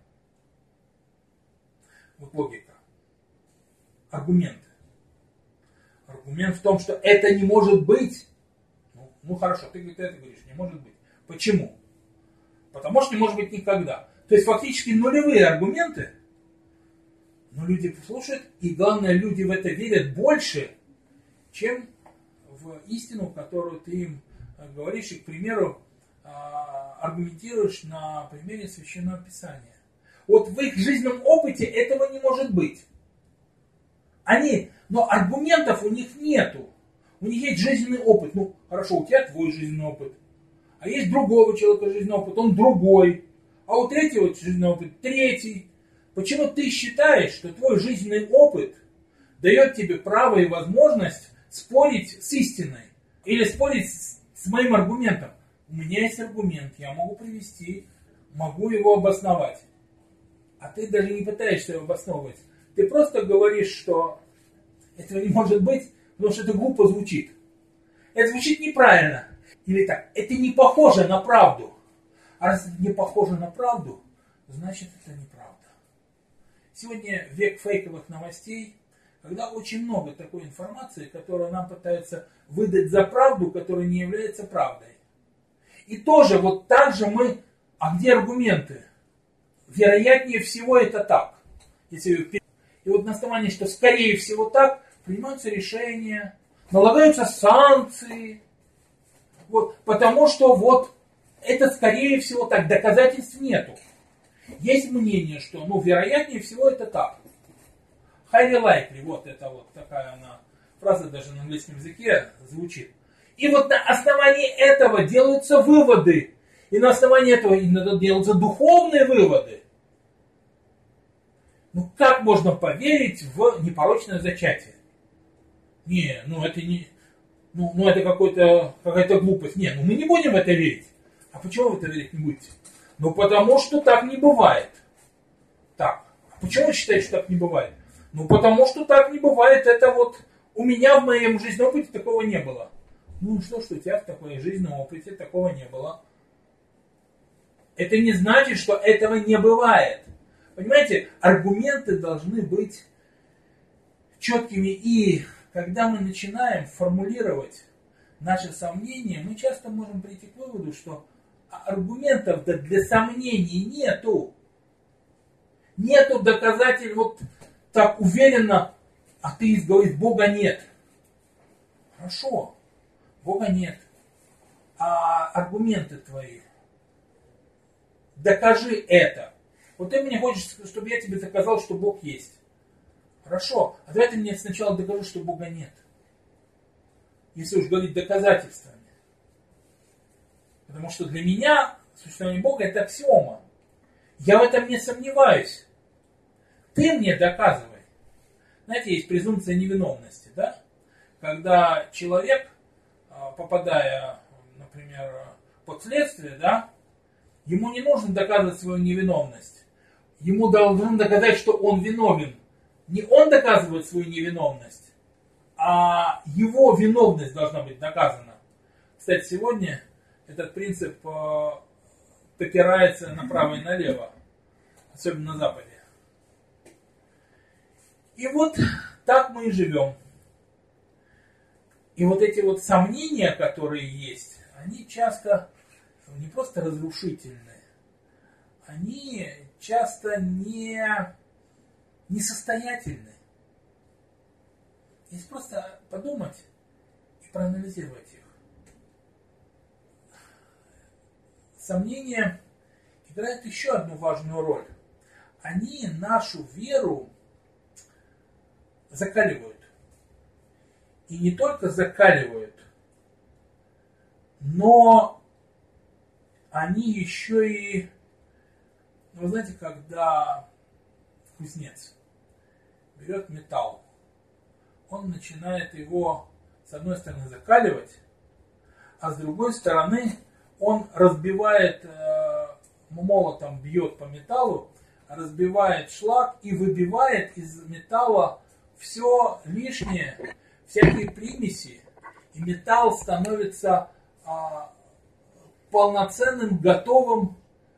Логика. Аргументы. Аргумент в том, что это не может быть. Хорошо, ты это говоришь, не может быть. Почему? Потому что не может быть никогда. То есть фактически нулевые аргументы, но люди слушают, и главное, люди в это верят больше, чем в истину, которую ты им говоришь, и, к примеру, аргументируешь на примере Священного Писания. В их жизненном опыте этого не может быть. Но аргументов у них нету. У них есть жизненный опыт. Хорошо, у тебя твой жизненный опыт. А есть другого человека жизненный опыт, он другой. А у третьего жизненный опыт третий. Почему ты считаешь, что твой жизненный опыт дает тебе право и возможность спорить с истиной? Или спорить с моим аргументом? У меня есть аргумент, я могу привести, могу его обосновать. А ты даже не пытаешься его обосновывать. Ты просто говоришь, что этого не может быть, потому что это глупо звучит. Это звучит неправильно. Или так, это не похоже на правду. А раз это не похоже на правду, значит это неправда. Сегодня век фейковых новостей, когда очень много такой информации, которую нам пытаются выдать за правду, которая не является правдой. И тоже так же мы, а где аргументы? Вероятнее всего это так. И на основании, что скорее всего так, принимаются решения, налагаются санкции. Потому что это скорее всего так, доказательств нету. Есть мнение, что вероятнее всего это так. Highly likely, это такая фраза даже на английском языке звучит. И на основании этого делаются выводы. И на основании этого иногда делаются духовные выводы. Как можно поверить в непорочное зачатие? Это не... это какая-то глупость. Мы не будем в это верить. А почему вы в это верить не будете? Потому что так не бывает. Так. А почему вы считаете, что так не бывает? Ну, потому что так не бывает. Это вот у меня в моем жизненном опыте такого не было. Ну, что у тебя в такой жизненном опыте такого не было? Это не значит, что этого не бывает. Понимаете, аргументы должны быть четкими. И когда мы начинаем формулировать наши сомнения, мы часто можем прийти к выводу, что аргументов для сомнений нету. Нету доказательств, вот так уверенно, атеист говорит, Бога нет. Хорошо, Бога нет. А аргументы твои? Докажи это. Вот ты мне хочешь, чтобы я тебе доказал, что Бог есть. Хорошо, а давай ты мне сначала докажи, что Бога нет. Если уж говорить доказательствами. Потому что для меня существование Бога это аксиома. Я в этом не сомневаюсь. Ты мне доказывай. Знаете, есть презумпция невиновности, да? Когда человек, попадая, например, под следствие, да, ему не нужно доказывать свою невиновность. Ему должны доказать, что он виновен. Не он доказывает свою невиновность, а его виновность должна быть доказана. Кстати, сегодня этот принцип попирается направо и налево, особенно на Западе. И вот так мы и живем. И вот эти вот сомнения, которые есть, они часто не просто разрушительны, они часто несостоятельны. Если просто подумать и проанализировать их. Сомнения играют еще одну важную роль. Они нашу веру закаливают. И не только закаливают, но они еще и, вы знаете, когда кузнец берет металл, он начинает его с одной стороны закаливать, а с другой стороны он разбивает, молотом бьет по металлу, разбивает шлак и выбивает из металла все лишнее, всякие примеси, и металл становится полноценным, готовым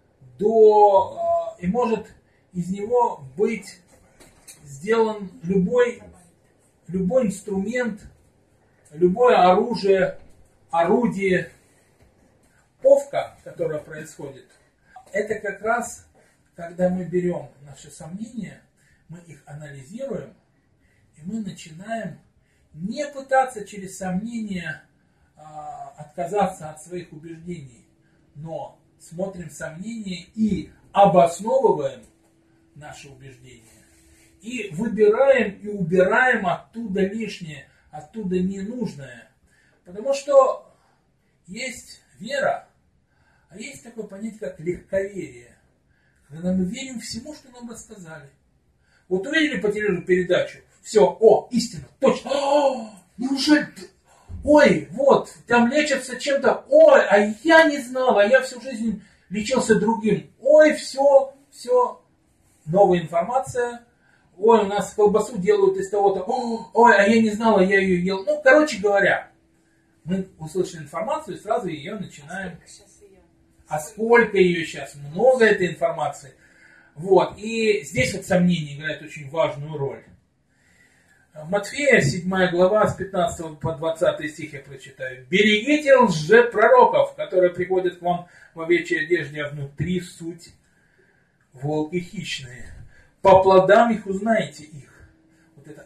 и может из него быть сделан любой инструмент, любое оружие, орудие. Ковка, которая происходит, это как раз, когда мы берем наши сомнения, мы их анализируем, и мы начинаем не пытаться через сомнения отказаться от своих убеждений, но смотрим сомнения и обосновываем наши убеждения. И выбираем и убираем оттуда лишнее, оттуда ненужное. Потому что есть вера, а есть такое понятие, как легковерие. Когда мы верим всему, что нам рассказали. Вот увидели по телевизору передачу, все, истина, точно, неужели, ой, вот, там лечатся чем-то, ой, а я не знал, а я всю жизнь лечился другим, ой, все, новая информация, ой, у нас колбасу делают из того-то, ой, а я не знала, я ее ел. Ну, короче говоря, мы услышали информацию и сразу ее начинаем. А сколько ее сейчас? Много этой информации. Вот. И здесь вот сомнения играют очень важную роль. Матфея, 7 глава, с 15 по 20 стих я прочитаю. «Берегите лжепророков, которые приходят к вам в овечьей одежде, а внутри суть волки хищные. По плодам их узнаете их». Вот это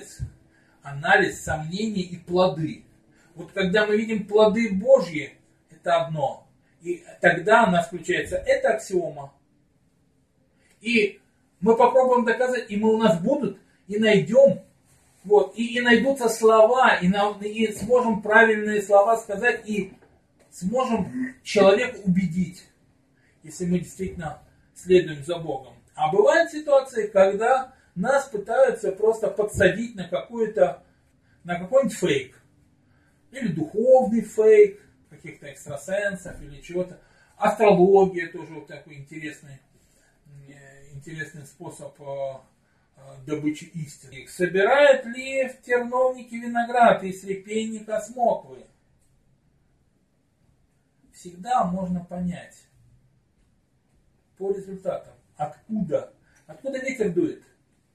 анализ сомнений и плоды. Вот когда мы видим плоды Божьи, это одно. И тогда у нас включается эта аксиома. И мы попробуем доказать, и у нас будут, и найдем, вот, и найдутся слова, и сможем правильные слова сказать, и сможем человека убедить, если мы действительно следуем за Богом. А бывают ситуации, когда нас пытаются просто подсадить на какой-нибудь фейк. Или духовный фейк, каких-то экстрасенсов или чего-то. Астрология тоже вот такой интересный способ добычи истины. Собирают ли в терновнике виноград из репейника смоквы? Всегда можно понять по результатам, откуда ветер дует.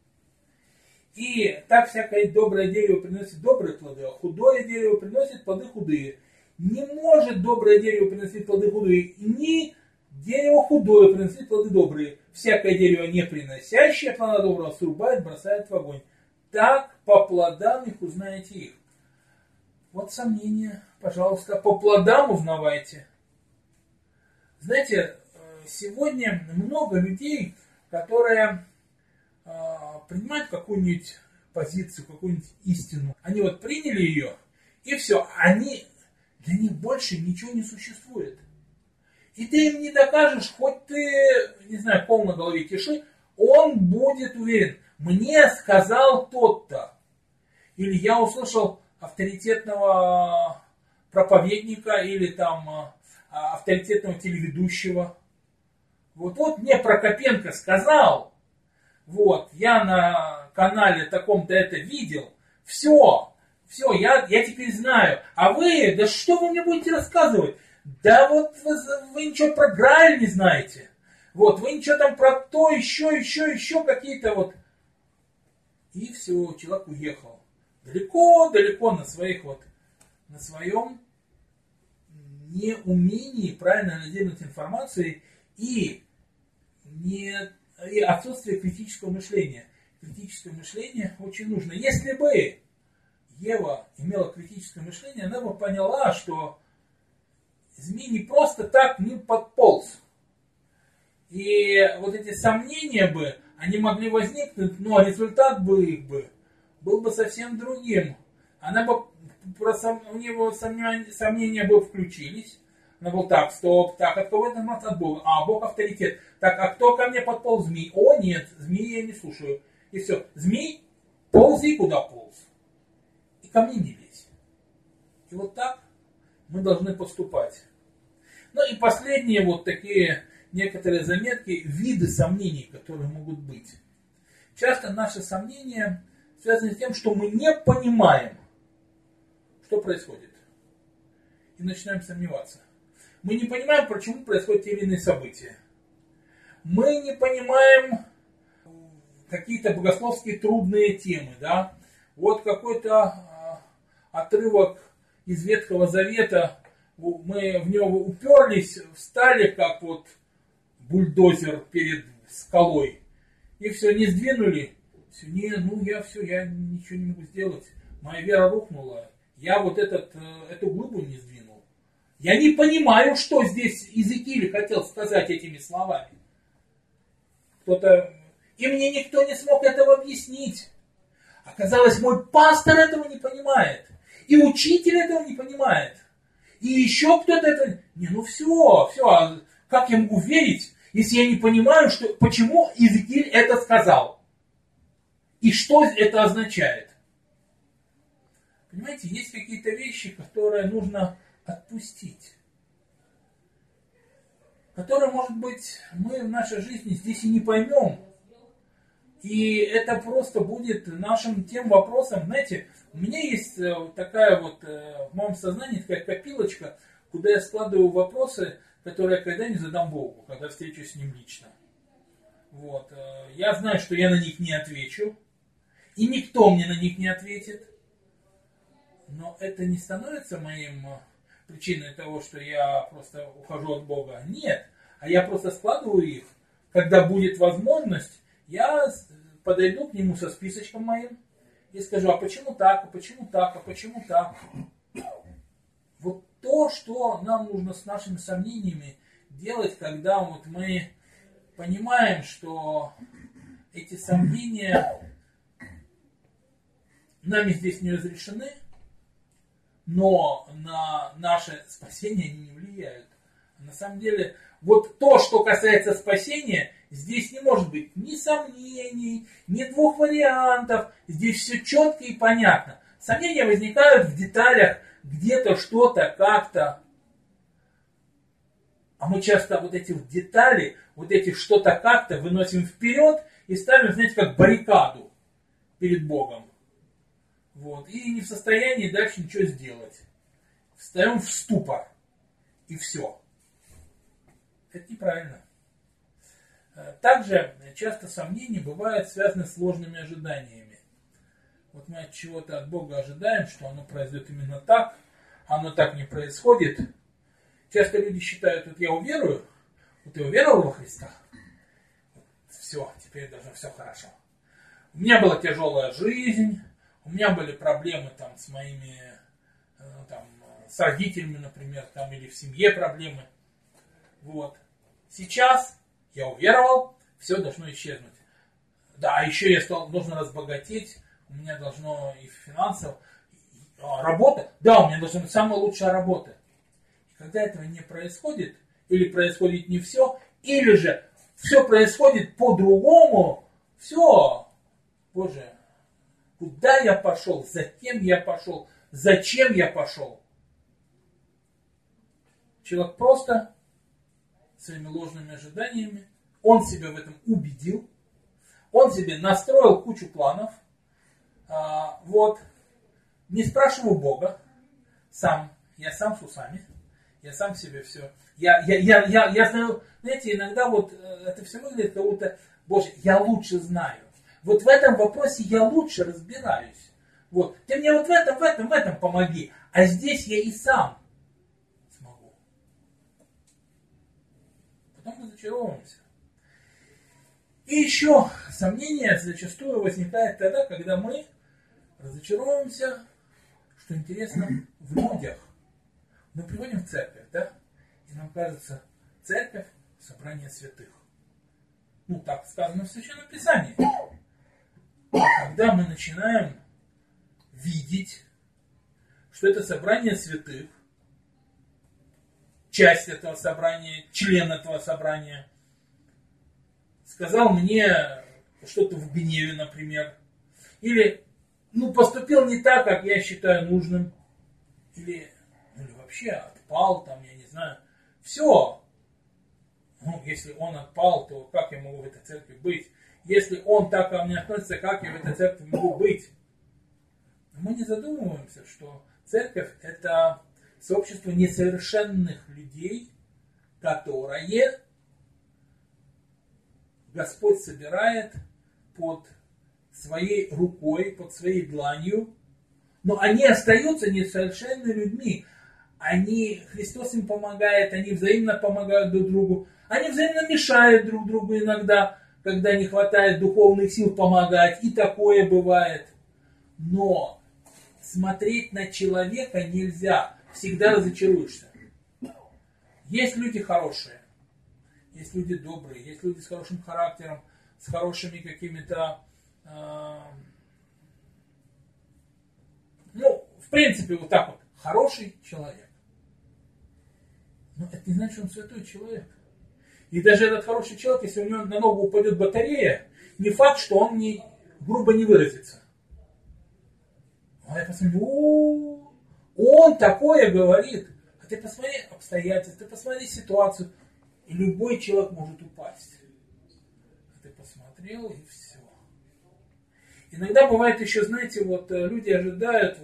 И так всякое доброе дерево приносит добрые плоды, а худое дерево приносит плоды худые. Не может доброе дерево приносить плоды худые, ни дерево худое приносит плоды добрые. Всякое дерево, не приносящее плода доброго, срубает, бросает в огонь. Так по плодам их узнаете их. Вот сомнение, пожалуйста, по плодам узнавайте. Знаете, сегодня много людей, которые принимают какую-нибудь позицию, какую-нибудь истину. Они вот приняли ее, и все, для них больше ничего не существует. И ты им не докажешь, хоть ты, не знаю, пол на голове тиши, он будет уверен. Мне сказал тот-то. Или я услышал авторитетного проповедника, или там авторитетного телеведущего. Вот мне Прокопенко сказал, вот, я на канале таком-то это видел, все, я теперь знаю. А вы, да что вы мне будете рассказывать? Да вот вы ничего про Грааль не знаете. Вот, вы ничего там про то, еще какие-то вот. И все, человек уехал. Далеко на своем неумении правильно анализировать информацию и отсутствие критического мышления. Критическое мышление очень нужно. Если бы Ева имела критическое мышление, она бы поняла, что змей не просто так не подполз. И вот эти сомнения они могли возникнуть, но результат был бы совсем другим. У него сомнения бы включились. Она была так, стоп, так, от кого это от Бога? А, Бог авторитет. Так, а кто ко мне подполз? Змей. О, нет, змеи я не слушаю. И все. Змей, ползи куда полз. И ко мне не лезь. И вот так мы должны поступать. Ну и последние вот такие некоторые заметки, виды сомнений, которые могут быть. Часто наши сомнения связаны с тем, что мы не понимаем, что происходит. И начинаем сомневаться. Мы не понимаем, почему происходят те или иные события. Мы не понимаем какие-то богословские трудные темы. Да? Вот какой-то отрывок из Ветхого Завета, мы в него уперлись, встали как вот бульдозер перед скалой. И все, не сдвинули. Все, я ничего не могу сделать. Моя вера рухнула. Я вот эту глыбу не сдвинул. Я не понимаю, что здесь Иезекииль хотел сказать этими словами. И мне никто не смог этого объяснить. Оказалось, мой пастор этого не понимает. И учитель этого не понимает. И еще кто-то это... все. А как я могу верить, если я не понимаю, почему Иезекииль это сказал? И что это означает? Понимаете, есть какие-то вещи, которые нужно отпустить. Которые, может быть, мы в нашей жизни здесь и не поймем. И это просто будет нашим тем вопросом. Знаете, у меня есть такая вот в моем сознании такая копилочка, куда я складываю вопросы, которые я когда-нибудь задам Богу, когда встречусь с Ним лично. Вот. Я знаю, что я на них не отвечу. И никто мне на них не ответит. Но это не становится моим причиной того, что я просто ухожу от Бога. Нет. А я просто складываю их. Когда будет возможность, я подойду к Нему со списочком моим и скажу, а почему так, а почему так, а почему так. Вот то, что нам нужно с нашими сомнениями делать, когда вот мы понимаем, что эти сомнения нами здесь не разрешены, но на наше спасение они не влияют. На самом деле, вот то, что касается спасения, здесь не может быть ни сомнений, ни двух вариантов. Здесь все четко и понятно. Сомнения возникают в деталях, где-то что-то, как-то. А мы часто вот эти вот детали, вот эти что-то как-то выносим вперед и ставим, знаете, как баррикаду перед Богом. Вот. И не в состоянии дальше ничего сделать. Встаем в ступор. И все. Это неправильно. Также часто сомнения бывают связаны с ложными ожиданиями. Вот мы от чего-то от Бога ожидаем, что оно произойдет именно так, а оно так не происходит. Часто люди считают, вот я уверую, вот я уверовал во Христа, все, теперь должно все хорошо. У меня была тяжелая жизнь, у меня были проблемы там с моими, там, с родителями, например, там, или в семье проблемы. Вот. Сейчас я уверовал, все должно исчезнуть. Да, а еще я должен разбогатеть, у меня должно и финансово, работа, да, у меня должна быть самая лучшая работа. И когда этого не происходит, или происходит не все, или же все происходит по-другому, все, Боже, куда я пошел, за кем я пошел, зачем я пошел? Человек просто своими ложными ожиданиями, он себя в этом убедил, он себе настроил кучу планов, вот, не спрашиваю Бога, я сам с усами, я сам себе все, я знаю, знаете, иногда вот это все выглядит как будто, Боже, я лучше знаю, вот в этом вопросе я лучше разбираюсь, вот, ты мне вот в этом помоги, а здесь я и сам смогу. Потом разочаровываемся. И еще сомнение зачастую возникает тогда, когда мы разочаровываемся, что интересно, в людях. Мы приходим в церковь, да? И нам кажется, церковь – собрание святых. Ну, так сказано в Священном Писании. А когда мы начинаем видеть, что это собрание святых, часть этого собрания, член этого собрания, сказал мне что-то в гневе, например, или поступил не так, как я считаю нужным, или вообще отпал, там, я не знаю, все. Если он отпал, то как я могу в этой церкви быть? Если он так ко мне относится, как я в этой церкви могу быть? Мы не задумываемся, что церковь – это сообщество несовершенных людей, которое Господь собирает под своей рукой, под своей дланью, но они остаются несовершенными людьми. Христос им помогает, они взаимно помогают друг другу, они взаимно мешают друг другу иногда, когда не хватает духовных сил помогать, и такое бывает. Но смотреть на человека нельзя, всегда разочаруешься. Есть люди хорошие, есть люди добрые, есть люди с хорошим характером, с хорошими какими-то, в принципе, вот так вот, хороший человек. Но это не значит, что он святой человек. И даже этот хороший человек, если у него на ногу упадет батарея, не факт, что он грубо не выразится. А я посмотрю, он такое говорит. А ты посмотри обстоятельства, ты посмотри ситуацию. И любой человек может упасть. А ты посмотрел, и все. Иногда бывает еще, знаете, вот люди ожидают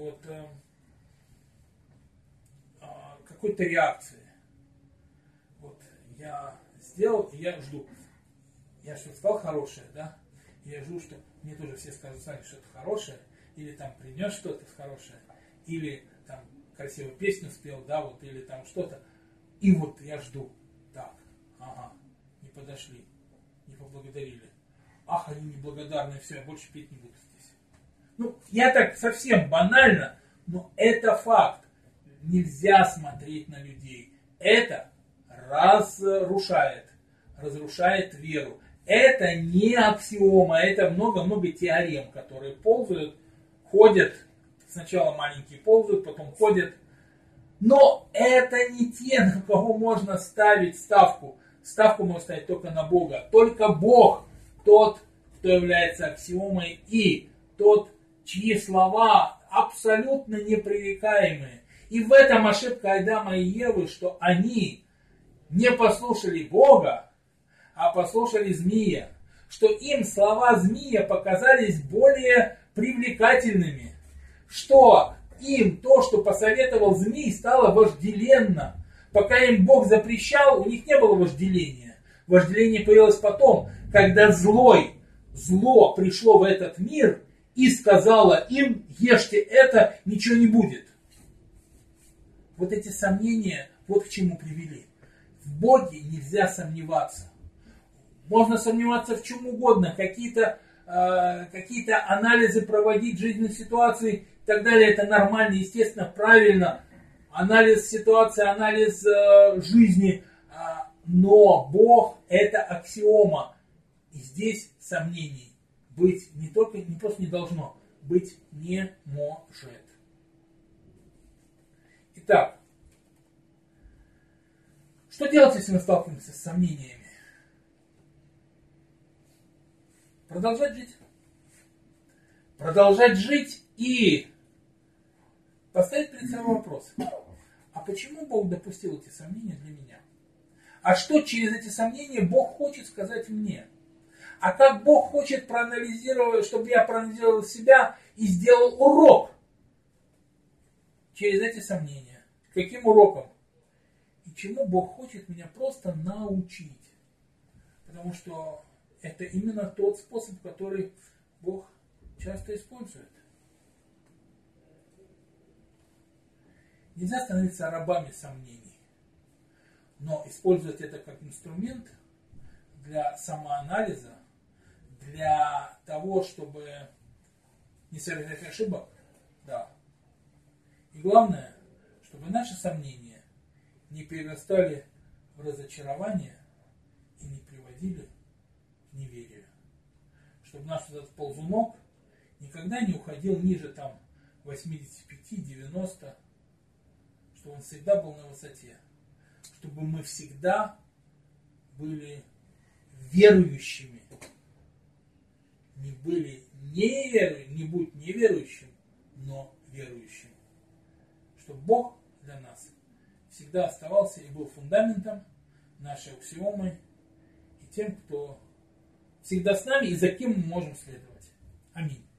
какой-то реакции. Вот я сделал, и я жду. Я что-то сказал хорошее, да? Я жду, что мне тоже все скажут, Саня, что-то хорошее, или там принес что-то хорошее, или там красивую песню спел, да, вот, или там что-то. И вот я жду. Так, не подошли, не поблагодарили. Ах, они неблагодарные, все, я больше петь не буду здесь. Я так совсем банально, но это факт. Нельзя смотреть на людей. Это разрушает веру. Это не аксиома, это много-много теорем, которые ползают, ходят, сначала маленькие ползают, потом ходят. Но это не те, на кого можно ставить ставку. Ставку можно ставить только на Бога. Только Бог тот, кто является аксиомой, и тот, чьи слова абсолютно непререкаемые. И в этом ошибка Адама и Евы, что они не послушали Бога, а послушали змея. что им слова змея показались более привлекательными, что им то, что посоветовал змей, стало вожделенно. Пока им Бог запрещал, у них не было вожделения. Вожделение появилось потом, когда зло пришло в этот мир и сказала им: ешьте это, ничего не будет. Вот эти сомнения, вот к чему привели. В Боге нельзя сомневаться. Можно сомневаться в чем угодно, какие-то анализы проводить жизненных ситуаций и так далее. Это нормально, естественно, правильно. Анализ ситуации, анализ жизни. Но Бог это аксиома. И здесь сомнений быть не просто не должно, быть не может. Итак, что делать, если мы сталкиваемся с сомнениями? Продолжать жить. Продолжать жить и поставить перед собой вопрос. А почему Бог допустил эти сомнения для меня? А что через эти сомнения Бог хочет сказать мне? А как Бог хочет проанализировать, чтобы я проанализировал себя и сделал урок через эти сомнения? Каким уроком? И чему Бог хочет меня просто научить? Потому что это именно тот способ, который Бог часто использует. Нельзя становиться рабами сомнений, но использовать это как инструмент для самоанализа, для того, чтобы не совершать ошибок, да. И главное, чтобы наши сомнения не перерастали в разочарование и не приводили к неверию. Чтобы наш этот ползунок никогда не уходил ниже там 85-90, чтобы он всегда был на высоте. Чтобы мы всегда были верующими. Не будь неверующим, но верующим. Чтобы Бог для нас всегда оставался и был фундаментом нашей аксиомы и тем, кто всегда с нами и за кем мы можем следовать. Аминь.